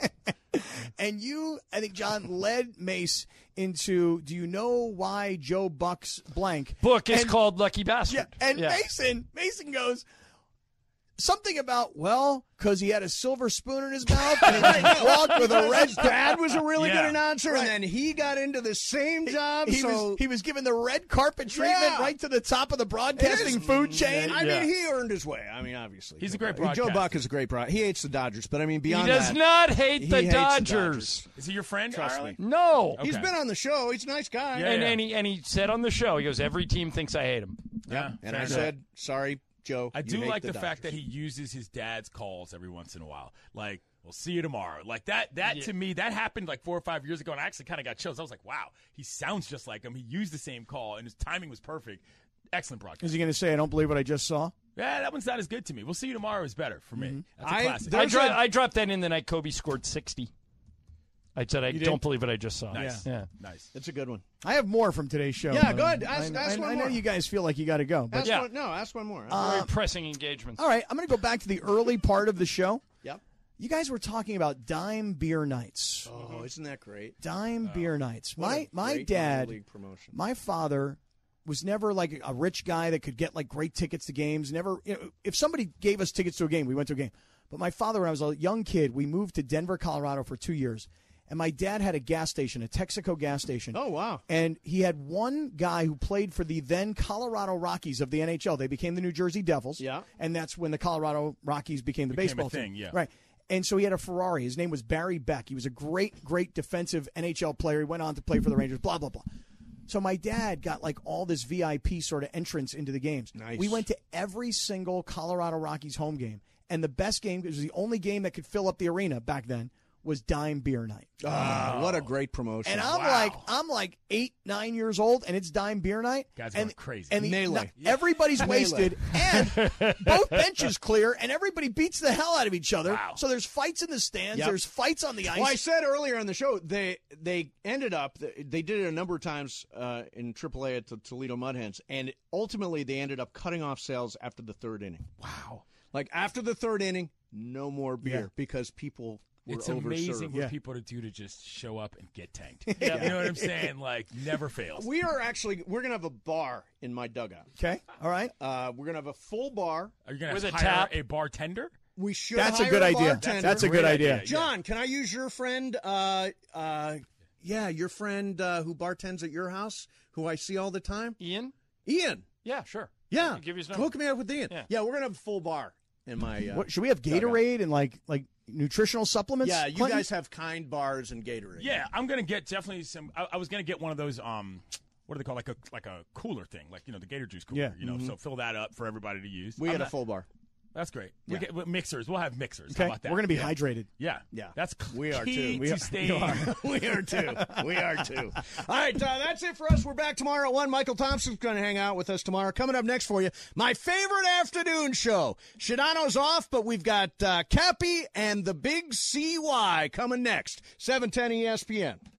And you, I think, John, led Mace into, do you know why Joe Buck's blank? Book is And- called Lucky Bastard. Yeah, and Yeah. Mason goes, something about, well, because he had a silver spoon in his mouth and he walked with a red Dad was a really Yeah. good announcer, Right. and then he got into the same job. He was given the red carpet treatment Yeah. right to the top of the broadcasting food chain. I Yeah. mean, he earned his way. I mean, obviously, He's a Joe great Buck- Joe broadcaster. Buck is a great broadcaster. He hates the Dodgers, but I mean, He beyond does that, not hate he the hates the Dodgers. Is he your friend? Trust Harley? me. No. Okay. He's been on the show. He's a nice guy. Yeah. And he said on the show, he goes, every team thinks I hate him. Yeah. And fair I enough. said, sorry, Joe. I you do hate like the fact Dodgers. that he uses his dad's calls every once in a while. Like, we'll see you tomorrow. Like that to me, that happened like 4 or 5 years ago, and I actually kind of got chills. I was like, wow, he sounds just like him. He used the same call, and his timing was perfect. Excellent broadcast. Is he going to say, I don't believe what I just saw? Yeah, that one's not as good to me. We'll see you tomorrow is better for me. That's a I- classic. There's I dropped that in the night Kobe scored 60. I said, I did? don't believe what I just saw. Nice. Yeah. Nice. It's a good one. I have more from today's show. Yeah, go ahead. Ask I one know more. you guys feel like you got to go. But Ask Yeah. one, no, ask one more. Very pressing engagements. all right, I'm going to go back to the early part of the show. Yep. You guys were talking about dime beer nights. Oh, isn't that great? Dime beer nights. What a My great dad, minor league promotion. my father was never like a rich guy that could get like great tickets to games. Never, if somebody gave us tickets to a game, we went to a game. But my father, when I was a young kid, we moved to Denver, Colorado for 2 years. And my dad had a gas station, a Texaco gas station. Oh, wow. And he had one guy who played for the then Colorado Rockies of the NHL. They became the New Jersey Devils. Yeah. And that's when the Colorado Rockies became the Became a baseball thing, team. yeah. Right. And so he had a Ferrari. His name was Barry Beck. He was a great, great defensive NHL player. He went on to play for the Rangers, blah, blah, blah. So my dad got like all this VIP sort of entrance into the games. Nice. We went to every single Colorado Rockies home game. And the best game, it was the only game that could fill up the arena back then, was Dime Beer Night. What a great promotion. And I'm like 8, 9 years old, and it's Dime Beer Night. Guys are going crazy. And Melee. everybody's wasted, and both benches clear, and everybody beats the hell out of each other. Wow. So there's fights in the stands. Yep. There's fights on the ice. Well, I said earlier on the show they ended up they did it a number of times in AAA at the Toledo Mud Hens, and ultimately they ended up cutting off sales after the third inning. Wow. Like after the third inning, no more beer because people were It's amazing overserved. what people to do to just show up and get tanked. You know what I'm saying? Like, never fails. We're gonna have a bar in my dugout. Okay, all right. We're gonna have a full bar. Are you going With to a hire tap? a bartender? We should. That's a hire good idea. bartender. That's a good idea. John, can I use your friend? Your friend who bartends at your house, who I see all the time. Ian? Ian. Yeah, sure. Yeah. I'll give you his number. Hook me up with Ian. Yeah. We're gonna have a full bar in my. What, should we have Gatorade and like nutritional supplements? Yeah, you Clinton? guys have Kind bars and Gatorade. Yeah, I'm going to get definitely some. I was going to get one of those, what do they call, like a cooler thing, like, the Gator juice cooler, Yeah. so fill that up for everybody to use. We had a full bar. That's great. Yeah. We get mixers. We'll have mixers. Okay, How about that? we're going to be hydrated. Yeah. Yeah. That's We are key too. to staying. We are too. We are too. All right, that's it for us. We're back tomorrow at 1. Michael Thompson's going to hang out with us tomorrow. Coming up next for you, my favorite afternoon show. Shadano's off, but we've got Cappy and the Big CY coming next. 710 ESPN.